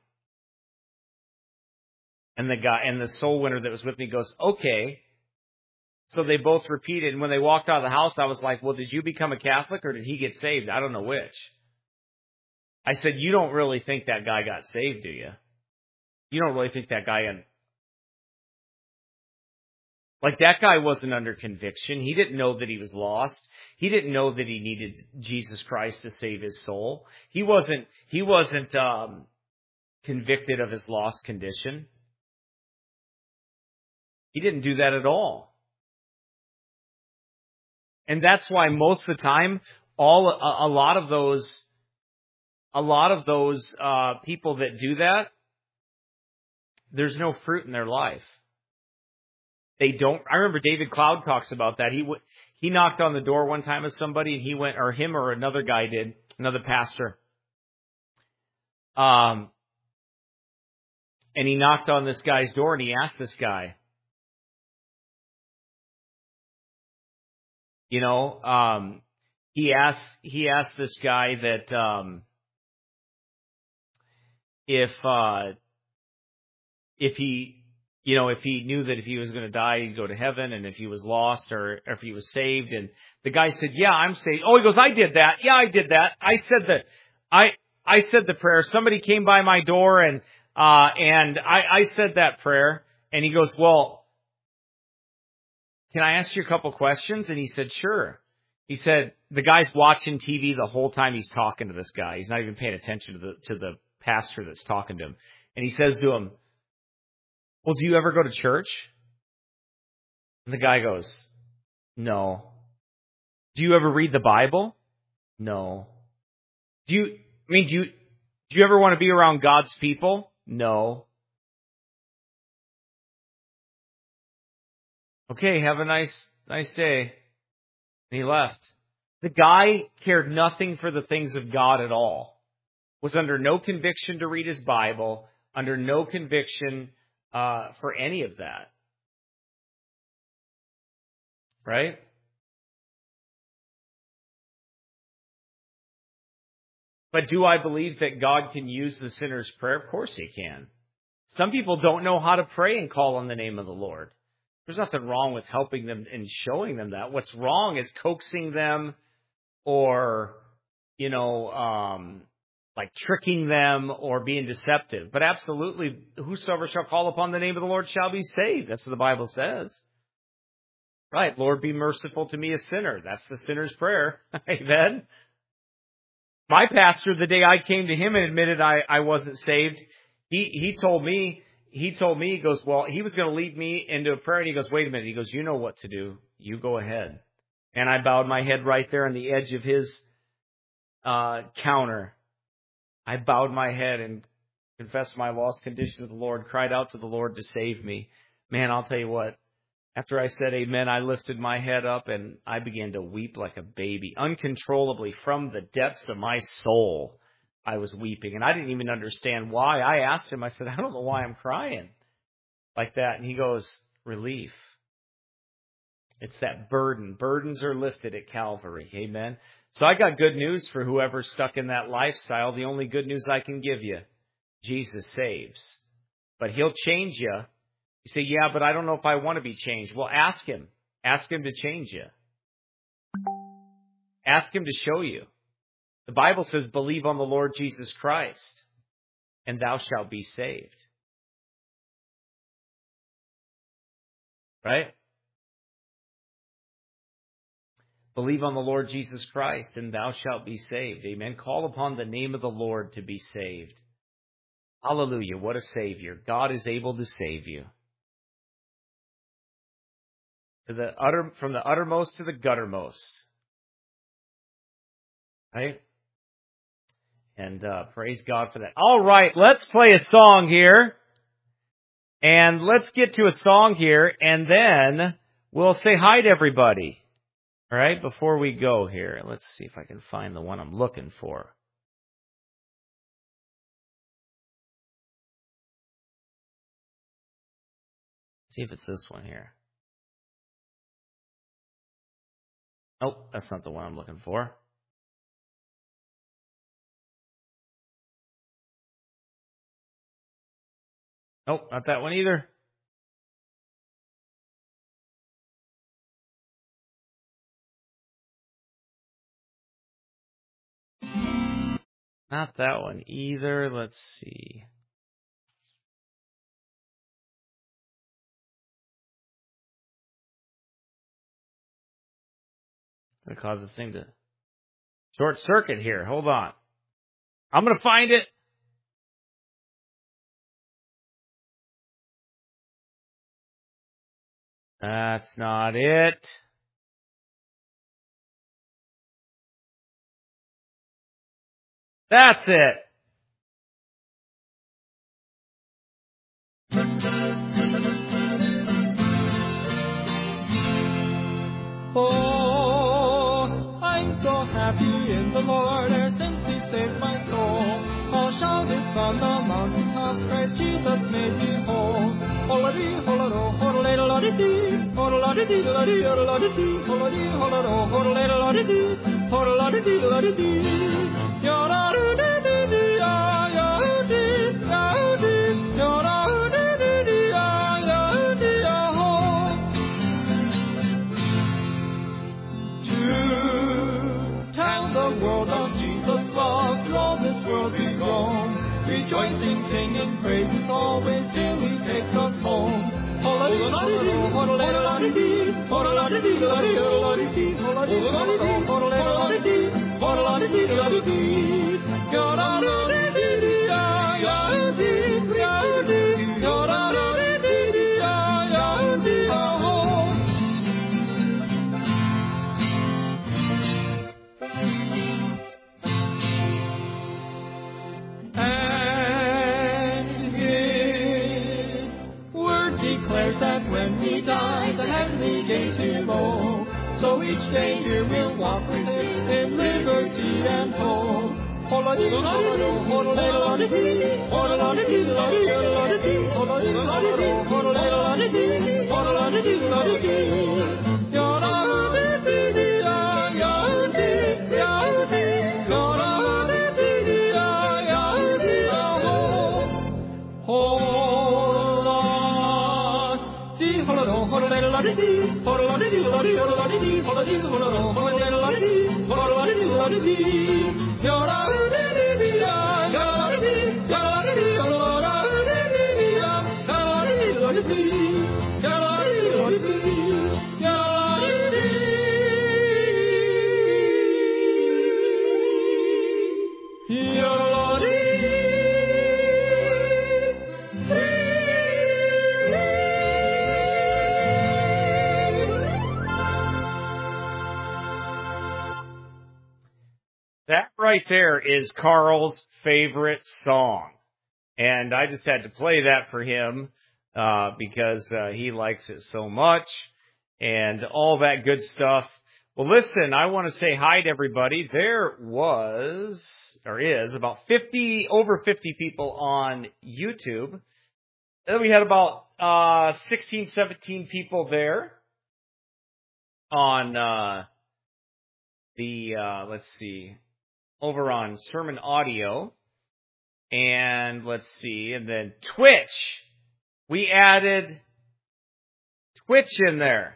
And the guy, and the soul winner that was with me goes, okay. So they both repeated, and when they walked out of the house, I was like, well, did you become a Catholic or did he get saved? I don't know which. I said, you don't really think that guy got saved, do you? You don't really think that guy... Un- Like, that guy wasn't under conviction. He didn't know that he was lost. He didn't know that he needed Jesus Christ to save his soul. He wasn't, he wasn't um, convicted of his lost condition. He didn't do that at all. And that's why most of the time, all a, a lot of those, a lot of those uh, people that do that, there's no fruit in their life. They don't. I remember David Cloud talks about that. He w- he knocked on the door one time of somebody, and he went, or him or another guy did, another pastor. Um, and he knocked on this guy's door, and he asked this guy, you know, um, he asked he asked this guy that um, if uh, if he. You know, if he knew that if he was going to die, he'd go to heaven, and if he was lost or if he was saved. And the guy said, yeah, I'm saved. Oh, he goes, I did that. Yeah, I did that. I said that. I, I said the prayer. Somebody came by my door and, uh, and I, I said that prayer. And he goes, well, can I ask you a couple questions? And he said, sure. He said, the guy's watching T V the whole time he's talking to this guy. He's not even paying attention to the to the pastor that's talking to him. And he says to him, well, do you ever go to church? And the guy goes, no. Do you ever read the Bible? No. Do you, I mean, do you, do you ever want to be around God's people? No. Okay, have a nice, nice day. And he left. The guy cared nothing for the things of God at all. Was under no conviction to read his Bible, under no conviction uh, for any of that. Right? But do I believe that God can use the sinner's prayer? Of course he can. Some people don't know how to pray and call on the name of the Lord. There's nothing wrong with helping them and showing them that. What's wrong is coaxing them or, you know, um, like tricking them or being deceptive. But absolutely, whosoever shall call upon the name of the Lord shall be saved. That's what the Bible says. Right, Lord, be merciful to me, a sinner. That's the sinner's prayer. Amen. My pastor, the day I came to him and admitted I, I wasn't saved, he, he told me, he told me, he goes, well, he was going to lead me into a prayer. And he goes, wait a minute. He goes, you know what to do. You go ahead. And I bowed my head right there on the edge of his uh, counter. I bowed my head and confessed my lost condition to the Lord, cried out to the Lord to save me. Man, I'll tell you what. After I said amen, I lifted my head up and I began to weep like a baby, uncontrollably from the depths of my soul. I was weeping, and I didn't even understand why. I asked him, I said, I don't know why I'm crying like that. And he goes, relief. It's that burden. Burdens are lifted at Calvary. Amen. So I got good news for whoever's stuck in that lifestyle. The only good news I can give you, Jesus saves. But he'll change you. You say, yeah, but I don't know if I want to be changed. Well, ask him. Ask him to change you. Ask him to show you. The Bible says, believe on the Lord Jesus Christ, and thou shalt be saved. Right? Believe on the Lord Jesus Christ, and thou shalt be saved. Amen. Call upon the name of the Lord to be saved. Hallelujah. What a Savior. God is able to save you. To the utter, from the uttermost to the guttermost. Right? And uh, praise God for that. All right, let's play a song here. And let's get to a song here, and then we'll say hi to everybody. All right, before we go here, let's see if I can find the one I'm looking for. See if it's this one here. Oh, that's not the one I'm looking for. Nope, not that one either. Not that one either. Let's see. Going to cause this thing to short circuit here. Hold on. I'm going to find it. That's not it. That's it. Oh, I'm so happy in the Lord, ever since He saved my soul. I'll shout it from the mountaintops, Christ Jesus made me whole. Ho-la-dee, ho-la-do, ho-la-dee-la-dee-dee, ho-la-dee-dee-la-dee, ho-la-dee-dee, ho-la-dee, ho-la-do, ho-la-dee-la-dee-dee, ho-la-dee-dee-la-dee-dee, yo-la-dee-dee-dee-dee, yo-dee, yo-dee, yo-la-dee-dee-dee, yo-dee, yo-ho. To tell the world of Jesus' love, through all this world we roam, rejoicing, singing praises always till He takes us home. So each day here we'll walk with him in liberty and hope. That right there is Carl's favorite song. And I just had to play that for him uh, because uh, he likes it so much and all that good stuff. Well, listen, I want to say hi to everybody. There was, or is, about fifty, over fifty people on YouTube. Then we had about uh, sixteen, seventeen people there on uh, the, uh, let's see, over on Sermon Audio. And let's see, and then Twitch. We added Twitch in there.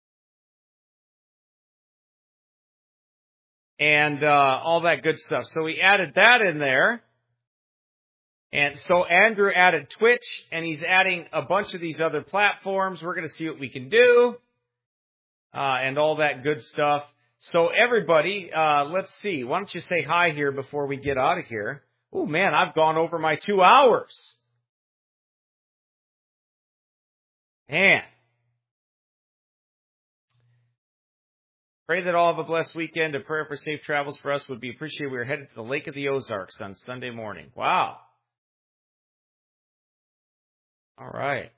And uh, all that good stuff. So we added that in there. And so Andrew added Twitch, and he's adding a bunch of these other platforms. We're going to see what we can do. Uh, and all that good stuff. So everybody, uh, let's see. Why don't you say hi here before we get out of here? Oh, man, I've gone over my two hours. Man. Pray that all have a blessed weekend. A prayer for safe travels for us would be appreciated. We are headed to the Lake of the Ozarks on Sunday morning. Wow. All right.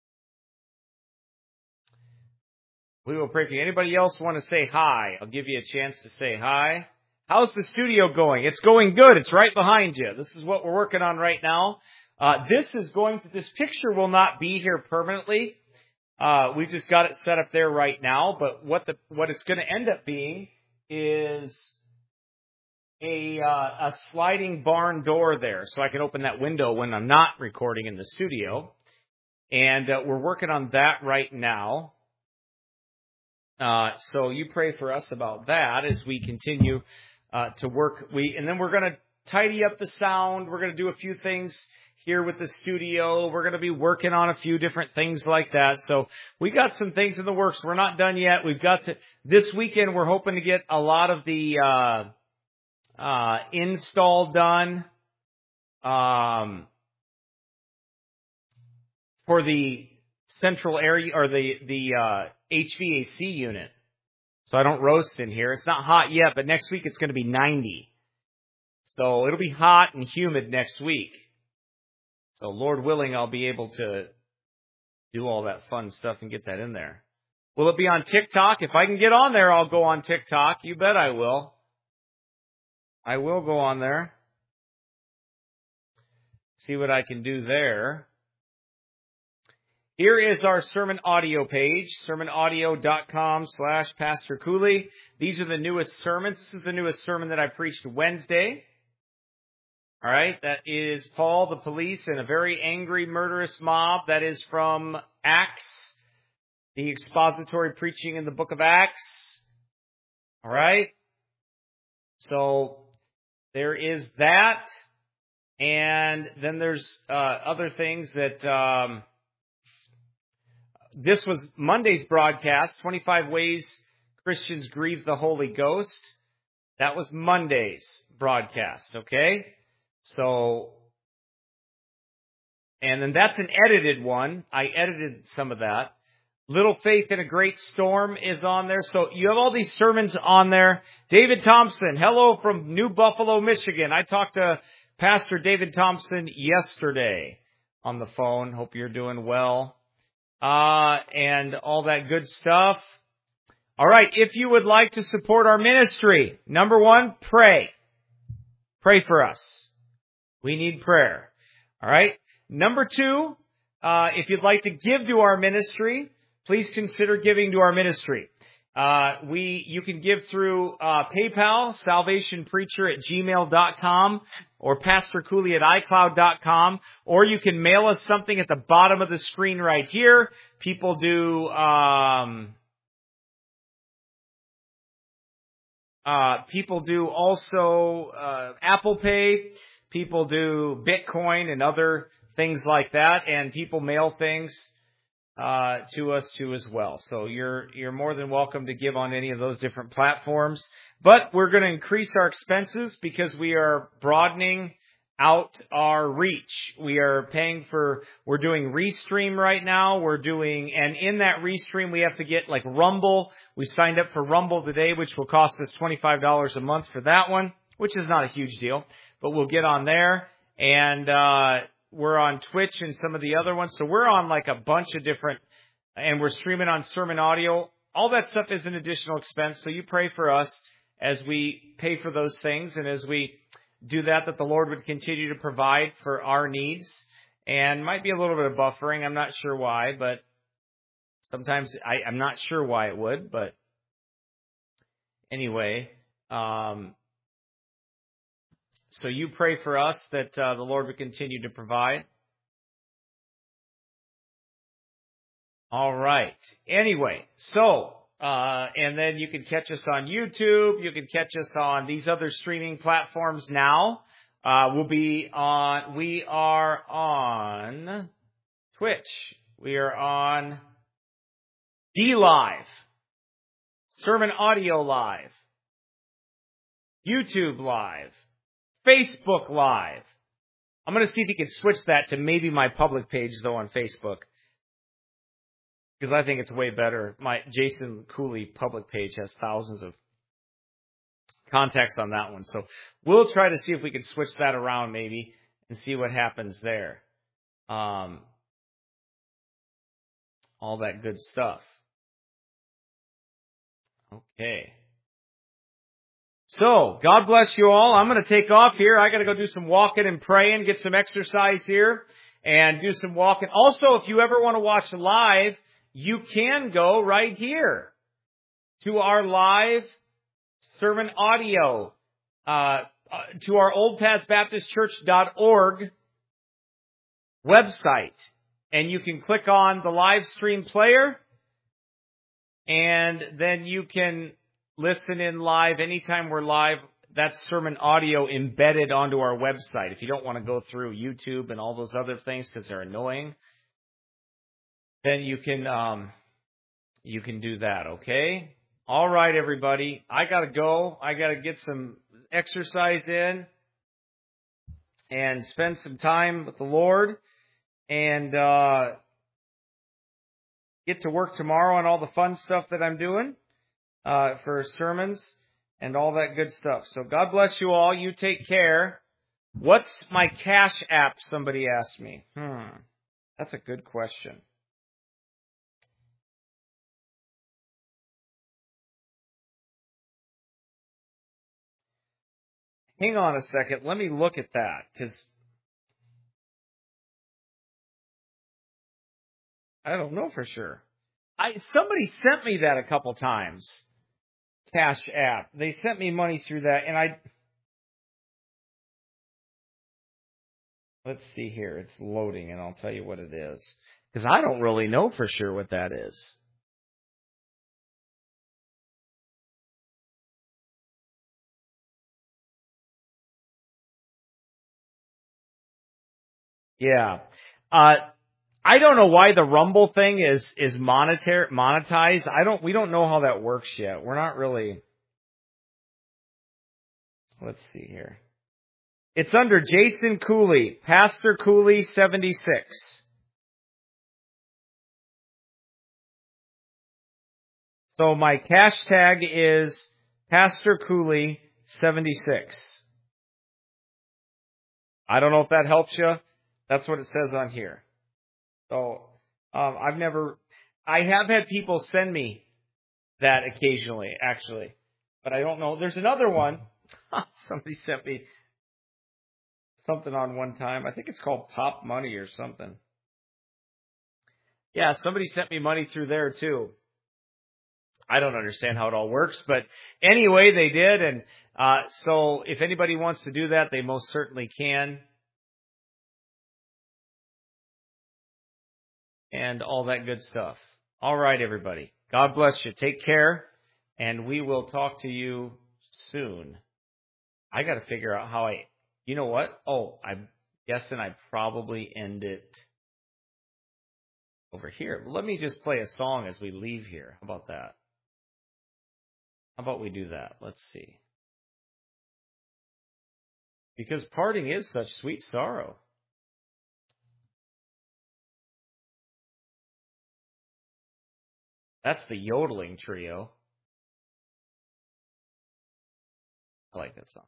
We will pray for you. Anybody else want to say hi? I'll give you a chance to say hi. How's the studio going? It's going good. It's right behind you. This is what we're working on right now. Uh, this is going to, this picture will not be here permanently. Uh, we've just got it set up there right now, but what the, what it's going to end up being is a, uh, a sliding barn door there. So I can open that window when I'm not recording in the studio. And, uh, we're working on that right now. Uh, so you pray for us about that as we continue, uh, to work. We, and then we're going to tidy up the sound. We're going to do a few things here with the studio. We're going to be working on a few different things like that. So we got some things in the works. We're not done yet. We've got to, this weekend, we're hoping to get a lot of the, uh, uh, install done, um, for the central area or the, the, uh, H V A C unit. So I don't roast in here. It's not hot yet, but next week it's going to be ninety. So it'll be hot and humid next week. So Lord willing, I'll be able to do all that fun stuff and get that in there. Will it be on TikTok? If I can get on there, I'll go on TikTok. You bet I will. I will go on there. See what I can do there. Here is our sermon audio page, sermonaudio.com slash Pastor Cooley. These are the newest sermons. This is the newest sermon that I preached Wednesday. All right, that is Paul, the police, and a very angry, murderous mob. That is from Acts, the expository preaching in the book of Acts. All right, so there is that, and then there's uh, other things that... Um, this was Monday's broadcast, twenty-five Ways Christians Grieve the Holy Ghost. That was Monday's broadcast, okay? So, and then that's an edited one. I edited some of that. Little Faith in a Great Storm is on there. So you have all these sermons on there. David Thompson, hello from New Buffalo, Michigan. I talked to Pastor David Thompson yesterday on the phone. Hope you're doing well. Uh, and all that good stuff. All right. If you would like to support our ministry, number one, pray. Pray for us. We need prayer. All right. Number two, uh, if you'd like to give to our ministry, please consider giving to our ministry. Uh, we, you can give through, uh, PayPal, salvationpreacher at gmail dot com, or Pastor Cooley at iCloud dot com, or you can mail us something at the bottom of the screen right here. People do, um, uh, people do also, uh, Apple Pay. People do Bitcoin and other things like that, and people mail things uh to us too as well. So you're you're more than welcome to give on any of those different platforms. But we're going to increase our expenses because we are broadening out our reach. We are paying for, we're doing Restream right now. We're doing, and in that Restream we have to get like Rumble. We signed up for Rumble today, which will cost us twenty-five dollars a month for that one, which is not a huge deal, but we'll get on there. And uh we're on Twitch and some of the other ones. So we're on like a bunch of different, and we're streaming on Sermon Audio. All that stuff is an additional expense. So you pray for us as we pay for those things. And as we do that, that the Lord would continue to provide for our needs. And might be a little bit of buffering. I'm not sure why, but sometimes I, I'm not sure why it would, but anyway, um, so you pray for us that uh, the Lord would continue to provide. All right. Anyway, so, uh, and then you can catch us on YouTube. You can catch us on these other streaming platforms now. Uh, we'll be on, we are on Twitch. We are on DLive, Sermon Audio Live, YouTube Live, Facebook Live. I'm going to see if you can switch that to maybe my public page, though, on Facebook, because I think it's way better. My Jason Cooley public page has thousands of contacts on that one. So we'll try to see if we can switch that around maybe and see what happens there. Um, all that good stuff. Okay. So, God bless you all. I'm going to take off here. I got to go do some walking and praying, get some exercise here, and do some walking. Also, if you ever want to watch live, you can go right here to our live sermon audio, uh, to our old paths baptist church dot org website. And you can click on the live stream player, and then you can listen in live anytime we're live. That's sermon audio embedded onto our website. If you don't want to go through YouTube and all those other things because they're annoying, then you can um, you can do that. Okay. All right, everybody. I gotta go. I gotta get some exercise in and spend some time with the Lord, and uh, get to work tomorrow on all the fun stuff that I'm doing. Uh, for sermons and all that good stuff. So God bless you all. You take care. What's my Cash App? Somebody asked me. Hmm. That's a good question. Hang on a second. Let me look at that, because I don't know for sure. I somebody sent me that a couple times. Cash App. They sent me money through that, and I... Let's see here. It's loading, and I'll tell you what it is. Because I don't really know for sure what that is. Yeah. Uh, I don't know why the Rumble thing is is monetary monetized. I don't. We don't know how that works yet. We're not really. Let's see here. It's under Jason Cooley, Pastor Cooley seventy-six. So my cash tag is Pastor Cooley seventy-six. I don't know if that helps you. That's what it says on here. So um, I've never, I have had people send me that occasionally, actually, but I don't know. There's another one. Somebody sent me something on one time. I think it's called Pop Money or something. Yeah, somebody sent me money through there too. I don't understand how it all works, but anyway, they did. And uh, so if anybody wants to do that, they most certainly can. And all that good stuff. All right, everybody. God bless you. Take care. And we will talk to you soon. I got to figure out how I, you know what? Oh, I'm guessing I probably end it over here. Let me just play a song as we leave here. How about that? How about we do that? Let's see. Because parting is such sweet sorrow. That's the Yodeling Trio. I like that song.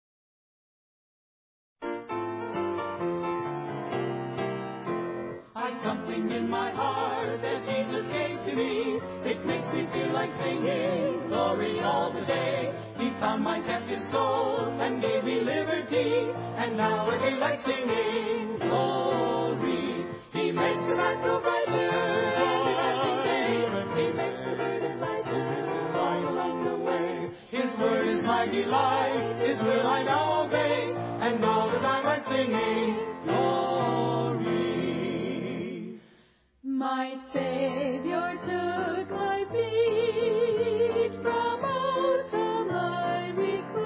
I've something in my heart that Jesus gave to me. It makes me feel like singing glory all the day. He found my captive soul and gave me liberty. And now I feel like singing glory. He makes the light go brighter. He makes the burden lighter to ride along the way. His word is my delight, His will I now obey, and all the time I'm singing glory. My Savior took